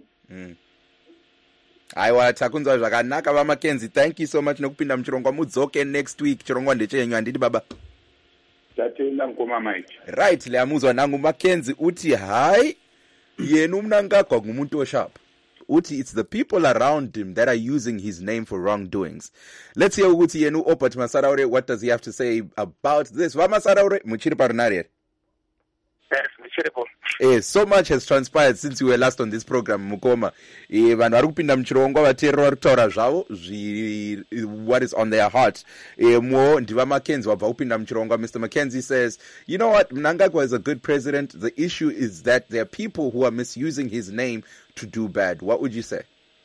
Aiwa, takunzwa zvakanaka vaMackenzie. Thank you so much nekupinda muchirongwa mudzoke next week. Chirongwa ndechenyu handidi baba. Tatenda Nkoma Mike. Right, leamuzwa nangu Mackenzie uti hai yenu Mnangagwa ngumuntu osharp. Uti it's the people around him that are using his name for wrongdoings. Let's hear uti yenu Opat Masaraure, what does he have to say about this? Masaraure, muchiri parunare. Yes, muchiripo. So much has transpired since we were last on this program, Mukoma. Vanhu vari kupinda muchirongwa vateereri vari kutaura zvavo what is on their heart. Mo ndiva Mackenzie wabva kupinda muchirongwa. Mr. Mackenzie says, you know what, Mnangagwa is a good president. The issue is that there are people who are misusing his name to do bad. What would you say?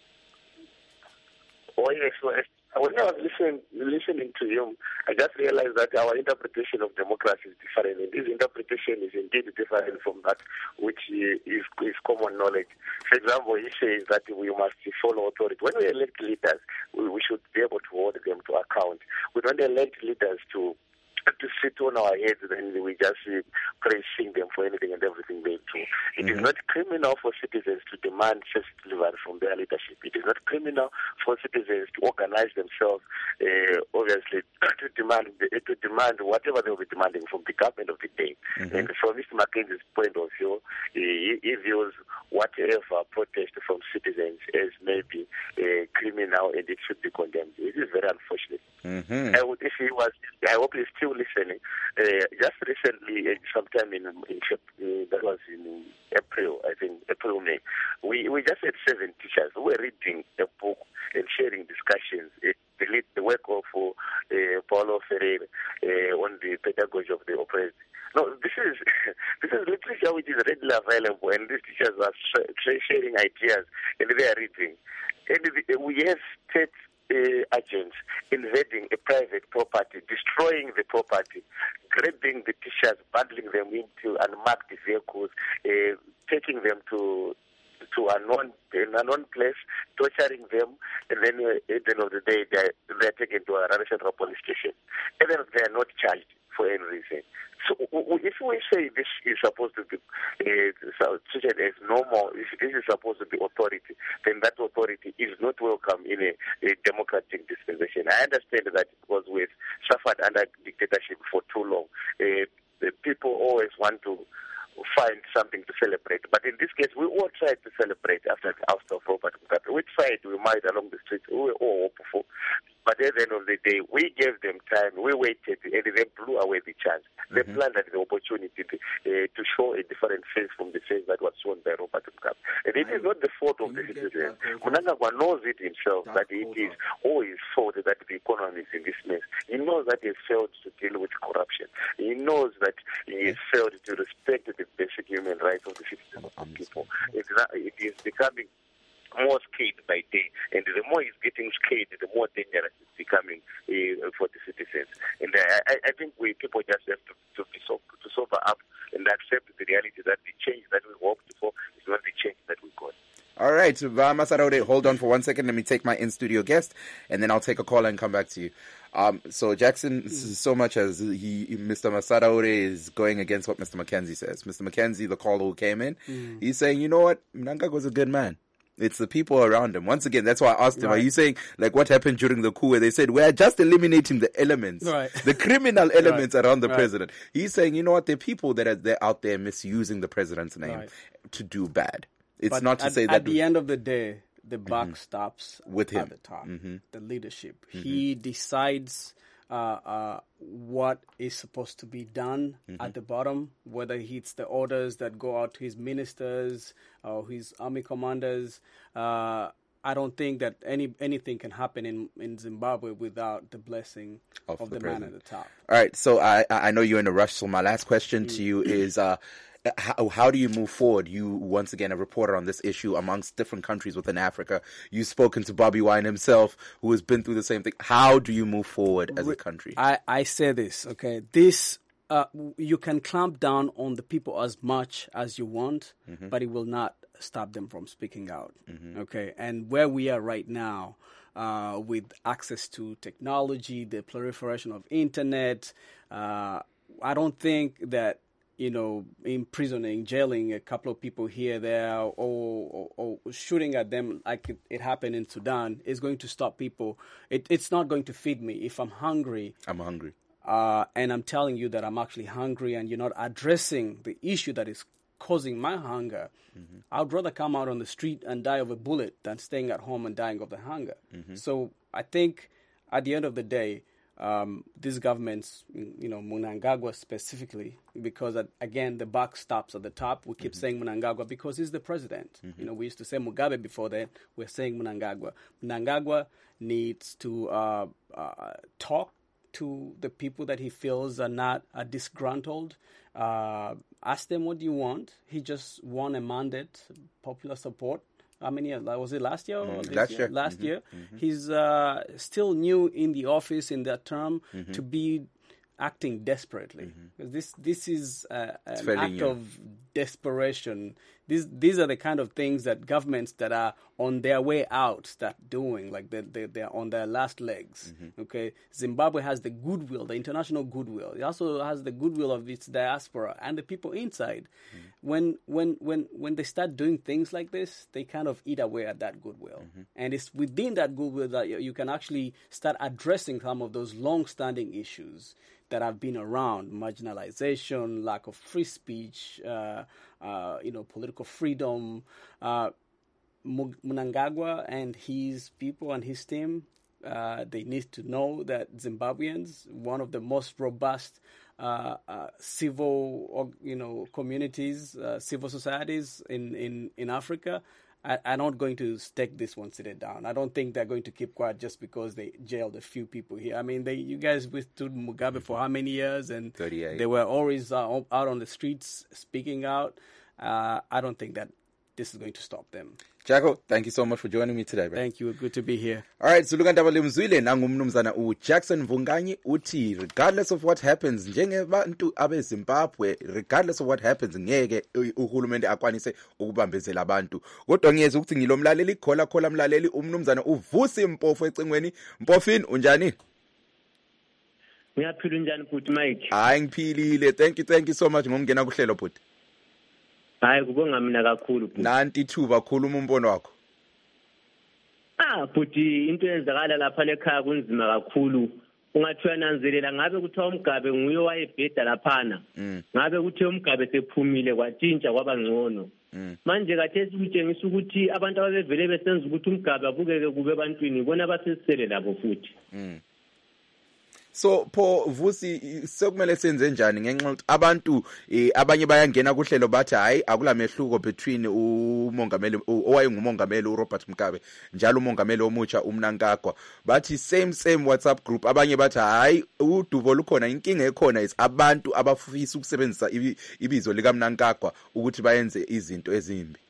Oh, yes. When I was listening to him, I just realized that our interpretation of democracy is different, and this interpretation is indeed different from that which is common knowledge. For example, he says that we must follow authority. When we elect leaders, we should be able to hold them to account. We don't elect leaders to to sit on our heads and we just praising them for anything and everything they do. It is not criminal for citizens to demand just delivery from their leadership. It is not criminal for citizens to organize themselves, obviously, to demand whatever they will be demanding from the government of the day. And from Mr. Mackenzie's point of view, he views whatever protest from citizens as maybe criminal and it should be condemned. It is very unfortunate. I hope he's still listening. Just recently, sometime that was in April, I think, April, May, we just had 7 teachers who were reading a book and sharing discussions. The work of Paulo Freire on the pedagogy of the oppressed. No, this is literature which is readily available, and these teachers are sharing ideas and they are reading. And we have state agents invading a private property, destroying the property, grabbing the teachers, bundling them into unmarked vehicles, taking them to an unknown place, torturing them, and then at the end of the day, they're taken to a Rana Central police station. And then they are not charged for any reason. So if we say this is supposed to be treated as normal, if this is supposed to be authority, then that authority is not welcome in a democratic dispensation. I understand that because we've suffered under dictatorship for too long. The people always want to find something to celebrate. But in this case, we all tried to celebrate after the ouster of Robert Mugabe. We tried, we might along the streets, we were all hopeful. But at the end of the day, we gave them time, we waited, and they blew away the chance. They planted the opportunity to show a different face from the face that was shown by Robert Mugabe. And it is not the fault of the citizens. Mnangagwa knows it himself, that it is all his fault that the economy is in this mess. He knows that he has failed to deal with corruption. He knows that he has failed to respect the basic human rights of the citizens of the people. It is becoming more scared by day, and the more he's getting scared, the more dangerous it's becoming for the citizens. And I think people just have to sober up and accept the reality that the change that we hoped for is not the change that we got. All right, Masaraure, hold on for 1 second. Let me take my in-studio guest, and then I'll take a call and come back to you. So Jackson, so much as Mr. Masaraure is going against what Mr. Mackenzie says. Mr. Mackenzie, the caller who came in, he's saying, you know what, Mnangagwa was a good man. It's the people around him. Once again, that's why I asked him, are you saying like what happened during the coup where they said, we're just eliminating the elements, the criminal elements around the president. He's saying, you know what, there are people that are out there misusing the president's name to do bad. It's but not to say that... At the end of the day, the buck stops with him at the top, the leadership. He decides what is supposed to be done at the bottom, whether it's the orders that go out to his ministers or his army commanders. I don't think that anything can happen in Zimbabwe without the blessing of the man at the top. All right, so I know you're in a rush, so my last question to you is... How do you move forward? You, once again, a reporter on this issue amongst different countries within Africa. You've spoken to Bobby Wine himself, who has been through the same thing. How do you move forward as a country? I say this, okay? You can clamp down on the people as much as you want, but it will not stop them from speaking out, okay? And where we are right now, with access to technology, the proliferation of internet, I don't think that imprisoning, jailing a couple of people here, there, or shooting at them like it happened in Sudan is going to stop people. It's not going to feed me. If I'm hungry, and I'm telling you that I'm actually hungry and you're not addressing the issue that is causing my hunger, I'd rather come out on the street and die of a bullet than staying at home and dying of the hunger. So I think at the end of the day, these governments, Mnangagwa specifically, because again, the buck stops at the top. We keep saying Mnangagwa because he's the president. We used to say Mugabe before that. We're saying Mnangagwa. Mnangagwa needs to talk to the people that he feels are not disgruntled. Ask them, what do you want? He just won a mandate, popular support. How many years? Was it last year? Or last year. He's still new in the office in that term to be acting desperately. Because this is an act of desperation These are the kind of things that governments that are on their way out start doing, like they're on their last legs. Okay, Zimbabwe has the goodwill, the international goodwill. It also has the goodwill of its diaspora and the people inside. When they start doing things like this, they kind of eat away at that goodwill, and it's within that goodwill that you can actually start addressing some of those long-standing issues that have been around: marginalization, lack of free speech, political freedom. Mnangagwa and his people and his team, they need to know that Zimbabweans, one of the most robust civil, communities, civil societies in Africa, are not going to take this one sitting down. I don't think they're going to keep quiet just because they jailed a few people here. I mean, you guys withstood Mugabe for how many years? And 38. They were always out on the streets speaking out. I don't think that this is going to stop them. Jaco, thank you so much for joining me today, bro. Thank you. Good to be here. All right, Zulukandaba limzwile nangumnumzana uJackson Mvunganyi uthi regardless of what happens njengebantu abeZimbabwe, regardless of what happens ngeke uhulumende akwanise ukubambezela abantu. Kodwa ngiyeza ukuthi ngilomlaleli khola mlaleli umnumzana uvusi Mpofu ecingweni. Mpofini unjani? Ngiyaphila njani futhi Mike? Hayi ngiphilile. Thank you so much ngokungena kuhlelo futhi. Hayi kubonga mina kakhulu futhi. Nanti thuba khuluma umbono wakho. Futhi into eyenzakala lapha lekhaya kunzima kakhulu. Ungathi uyananzelela ngabe kuthiwa uMgabe nguye wayebheda laphana. Ngabe kuthiwa uMgabe sephumile kwatshintsha kwaba ngcono. Manje kathesi kutshengisa ukuthi abantu ababevele besenza ukuthi uMgabe abukeke kube ebantwini bona basesele labo futhi. So pho vusi sekumele senze njani ngenxa ukuthi abantu abanye bayangena kuhlelo bathi hayi akulamehluko between umongameli owayengumongameli uRobert Mugabe njalo umongameli omutsha uMnangagwa bathi same WhatsApp group abanye bathi hayi uduvo lukhona inkinga ekhona is abantu abafisa ukusebenzisa ibizo lika Mnangagwa ukuthi bayenze izinto ezimbi.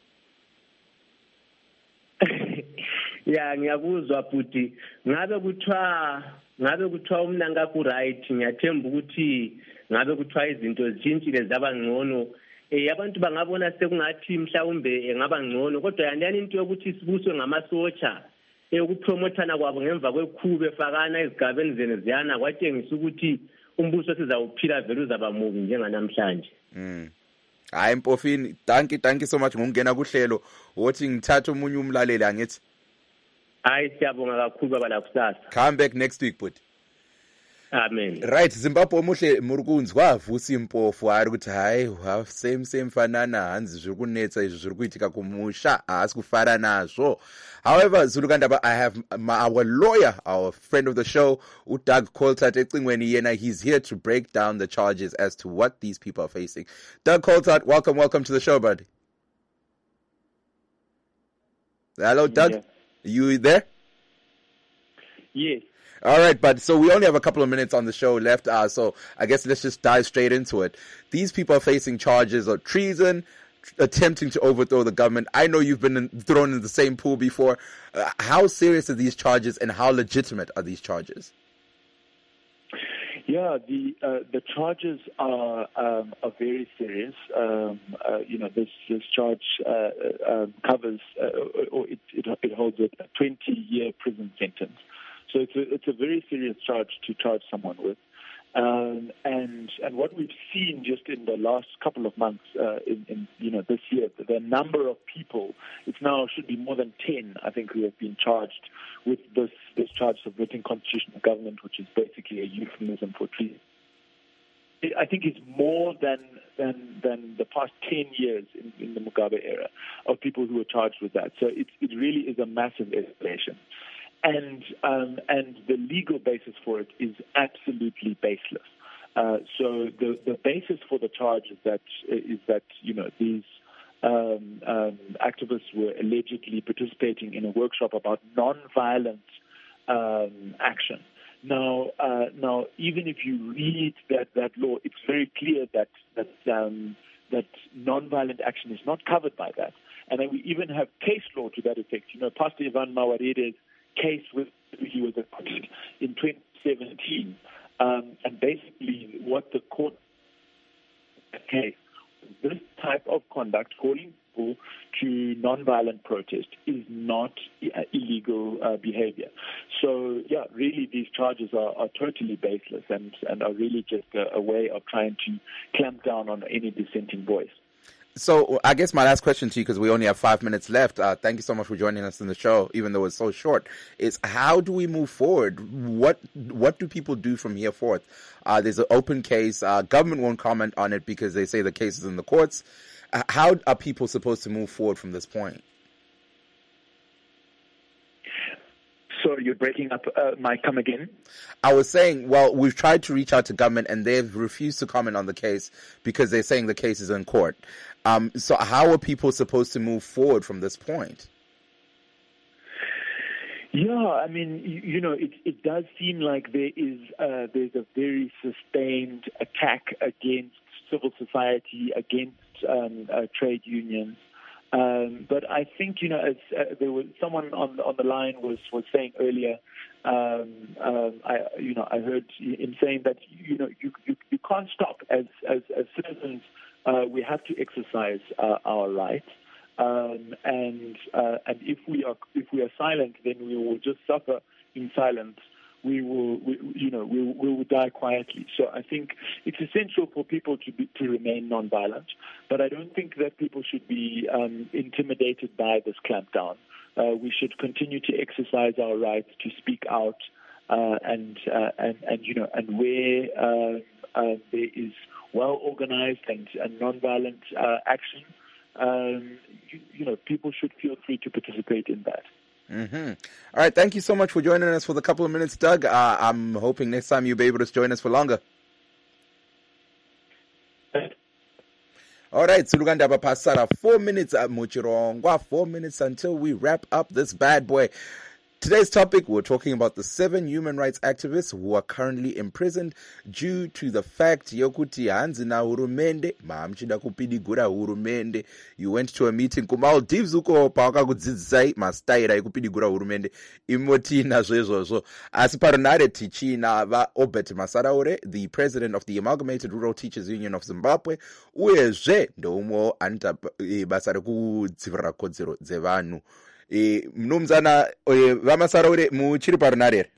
Ya ngiyakuzwa futhi ngabe kuthiwa uMnangagwa right ngiyathemba ukuthi ngabe kuthiwa izinto zitshintshile zaba ngcono abantu bangabona sekungathi mhlawumbe engaba ngcono kodwa yandani into yokuthi sibuswe ngamasotsha ukupromothana kwabo ngemva kwekhube efakana ezigabeni zeneziyana kwatshengisa ukuthi umbuso sizawuphila vele uzaba mubi njenganamhlanje. Hayi Mpofini, thank you so much ngokungena kuhlelo wothi ngithatha umunye umlaleli angithi. Hayi siyabonga kakhulu baba la kusasa. Come back next week but. Amen. Right, Zimbabwe omuhle Murukunzi wavusa Impofu ari ukuthi hayi same fanana hanzi zviri kunetsa izvo zviri kuitika kumusha asi kufara nazvo. However, Zulukandaba, I have our lawyer, our friend of the show, Doug Coltart ecingweni yena. He's here to break down the charges as to what these people are facing. Doug Coltart, welcome to the show, buddy. Hello, Doug. Yeah. You there? Yes. All right, but so we only have a couple of minutes on the show left, so I guess let's just dive straight into it. These people are facing charges of treason, attempting to overthrow the government. I know you've been thrown in the same pool before. How serious are these charges and how legitimate are these charges? Yeah, the charges are very serious. This charge covers or it holds a 20-year prison sentence. So it's a very serious charge to charge someone with. And what we've seen just in the last couple of months in this year, the number of people, it's now should be more than 10, I think, who have been charged with this charge of subverting constitutional government, which is basically a euphemism for treason. I think it's more than the past 10 years in the Mugabe era of people who were charged with that. So it really is a massive escalation. And the legal basis for it is absolutely baseless. So the basis for the charge is that these activists were allegedly participating in a workshop about non-violent action. Now, even if you read that law, it's very clear that non-violent action is not covered by that. And then we even have case law to that effect. Pastor Ivan Mawarede's case with he was acquitted in 2017, and basically what the court case, this type of conduct, calling people to non-violent protest is not illegal behavior. So, yeah, really these charges are totally baseless and are really just a way of trying to clamp down on any dissenting voice. So I guess my last question to you, because we only have 5 minutes left, thank you so much for joining us in the show, even though it's so short, is how do we move forward? What do people do from here forth? There's an open case. Government won't comment on it because they say the case is in the courts. How are people supposed to move forward from this point? Sorry, you're breaking up. Mike, come again? I was saying, well, we've tried to reach out to government and they've refused to comment on the case because they're saying the case is in court. So how are people supposed to move forward from this point? Yeah, I mean, it does seem like there's a very sustained attack against civil society, against trade unions. But I think, as there was someone on the line was saying earlier, I heard him saying that you can't stop as citizens. We have to exercise our rights, and if we are silent, then we will just suffer in silence. We will die quietly. So I think it's essential for people to remain nonviolent, but I don't think that people should be intimidated by this clampdown. We should continue to exercise our rights to speak out, and where there is well organized and nonviolent action, people should feel free to participate in that. Mm-hmm. All right. Thank you so much for joining us for the couple of minutes, Doug. I'm hoping next time you'll be able to join us for longer. All right. Suluganda Pasara, 4 minutes at Muchirongwa, 4 minutes until we wrap up this bad boy. Today's topic, we're talking about the 7 human rights activists who are currently imprisoned due to the fact yokuti hanzi na hurumende maamchida kupidigura hurumende. You went to a meeting kuMaldives uko pawakakudzidzisai mastaira ekupidigura hurumende imoti nazvezvozvo. Asi parunare tichina vaObert Masaraure, the president of the Amalgamated Rural Teachers Union of Zimbabwe, uyezve ndoumwewo anoita basa rekudzivirira kodzero dzevanhu. Mnumzana vamasaraure muchiri parunare here?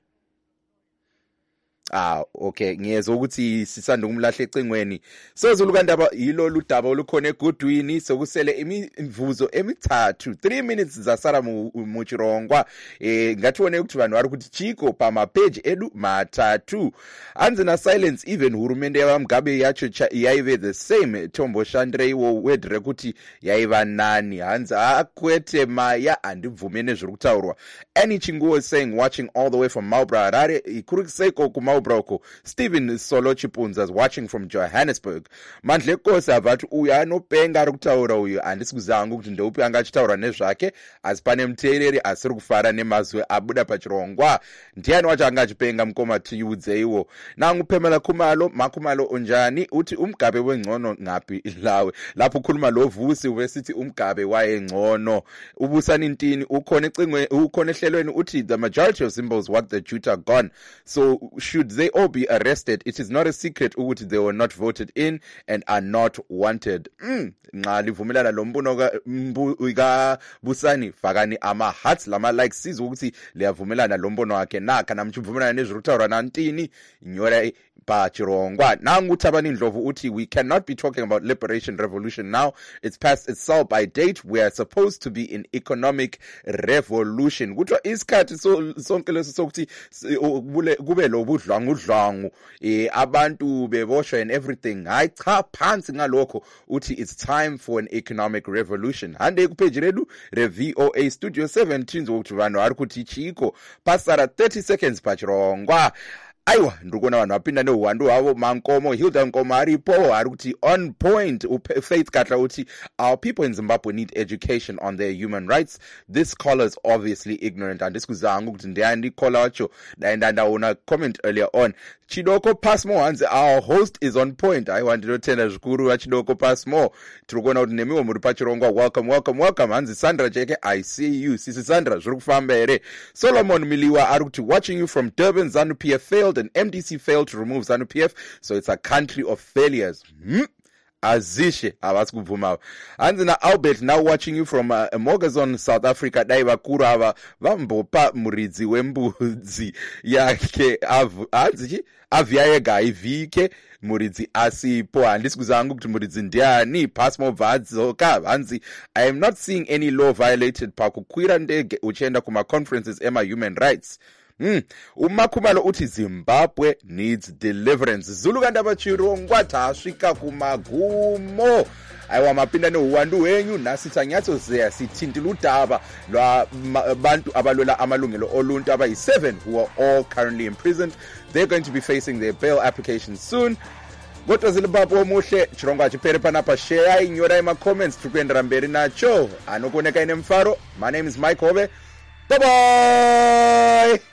Okay, ngiyezokuthi sisandokumlahle ecingweni. Sozulukandaba yilo ludaba olukhona egudwini sokusele imivuzo emithathu 3 minutes zasara muchirongwa. Ngatione ukuthi vanhu vari kuti chiko pamapage edu matatu. Hanzi na silence even hurumende yavaMugabe yacho yaive the same. Tombo Shandre iwo wedre kuti yaiva nani. Hanzi akwete maya handibvume nezviri kutaurwa. Annie Chinguo saying, watching all the way from Marlborough Harare, Kuruseko Kumau Broko. Stephen Solo Chipunza is watching from Johannesburg. Mandle kosa vatu uya anopenga ari kutaura uyu handisikuzangu kuti ndeupi anga achitaura nezvake asi pane muteereri asiri kufara nemazwi abuda pachirongwa. Ndiani wacho anga achipenga mukoma tiudzeiwo. Nangu Pamela Kumalo Makumalo Unjani uti umgabe wengcono ngapi lawe. Lapho khuluma lo Vusi wesithi umgabe wayengcono. Ubusani ntini ukhona ecingwe ukhona ehlelweni uthi the majority of Zimbabweans want the Juta gone. So should they all be arrested? It is not a secret ukuthi they were not voted in and are not wanted. Nxa livumelana lo mbuno ka Busani fakani ama hearts lama like sizwe ukuthi liyavumelana lo mbono wakhe nakha namchivumelana nezirutaura nantini inyora pachirongwa. Nangu Thabani Ndlovu uthi we cannot be talking about liberation revolution now. It's past its sell by date. We are supposed to be in economic revolution. Kuthiwa isikhathi sonke leso sokuthi kube lo budlwangudlwangu abantu beboshwa and everything. Hayi cha phansi ngalokho uthi it's time for an economic revolution. Hande kupage redu re VOA Studio 17 zokuthi vanhu ari kuti chiko pasara 30 seconds pachirongwa. Aiwa ndikona vanhu vapinda neuhwandu hwavo Mankomo Hilda Nkomo aripo ari kuti on point. Faith Katla uti our people in Zimbabwe need education on their human rights. This caller is obviously ignorant. Andisikuzangu kuti ndiani caller wacho ndaona comment earlier on. Chidoko Passmore hanzi our host is on point. Aiwa ndinotenda zvikuru vachidoko Passmore. Tirikuona kuti nemiwo muri pachirongwa. Welcome hanzi Sandra Jeke I see you. Sisi Sandra zviri kufamba here. Solomon Miliwa ari kuti watching you from Durban. ZANU-PF failed and MDC failed to remove ZANU-PF, so it's a country of failures. azishe havasi kubvuma. Hanzi naAlbert, now watching you from Mogazon, South Africa. Dai vakuru ava vambopa muridzi wembudzi yake hanzi avya yega haivhike muridzi asipo. Handisi kuzangu kuti muridzi ndiani, pasi mobva adzoka. Hanzi I am not seeing any law violated pakukwira ndege uchienda kuma-conferences ema-human rights. Umakhumalo uthi Zimbabwe needs deliverance. Zulu kandaba chirongwa tasvika kumagumo. Aiwa mapinda neuwandu wenyu nasi tanyatsozeya sithintile udaba lwabantu abalwela amalungelo oluntu abayi-7 who are all currently imprisoned. They're going to be facing their bail applications soon. Kodwa zilibapo omuhle chirongwa chipere panapa, share inyora ema-comments tikuendera mberi nacho. Anokuoneka ine mfaro. My name is Mike Hove. Bye bye.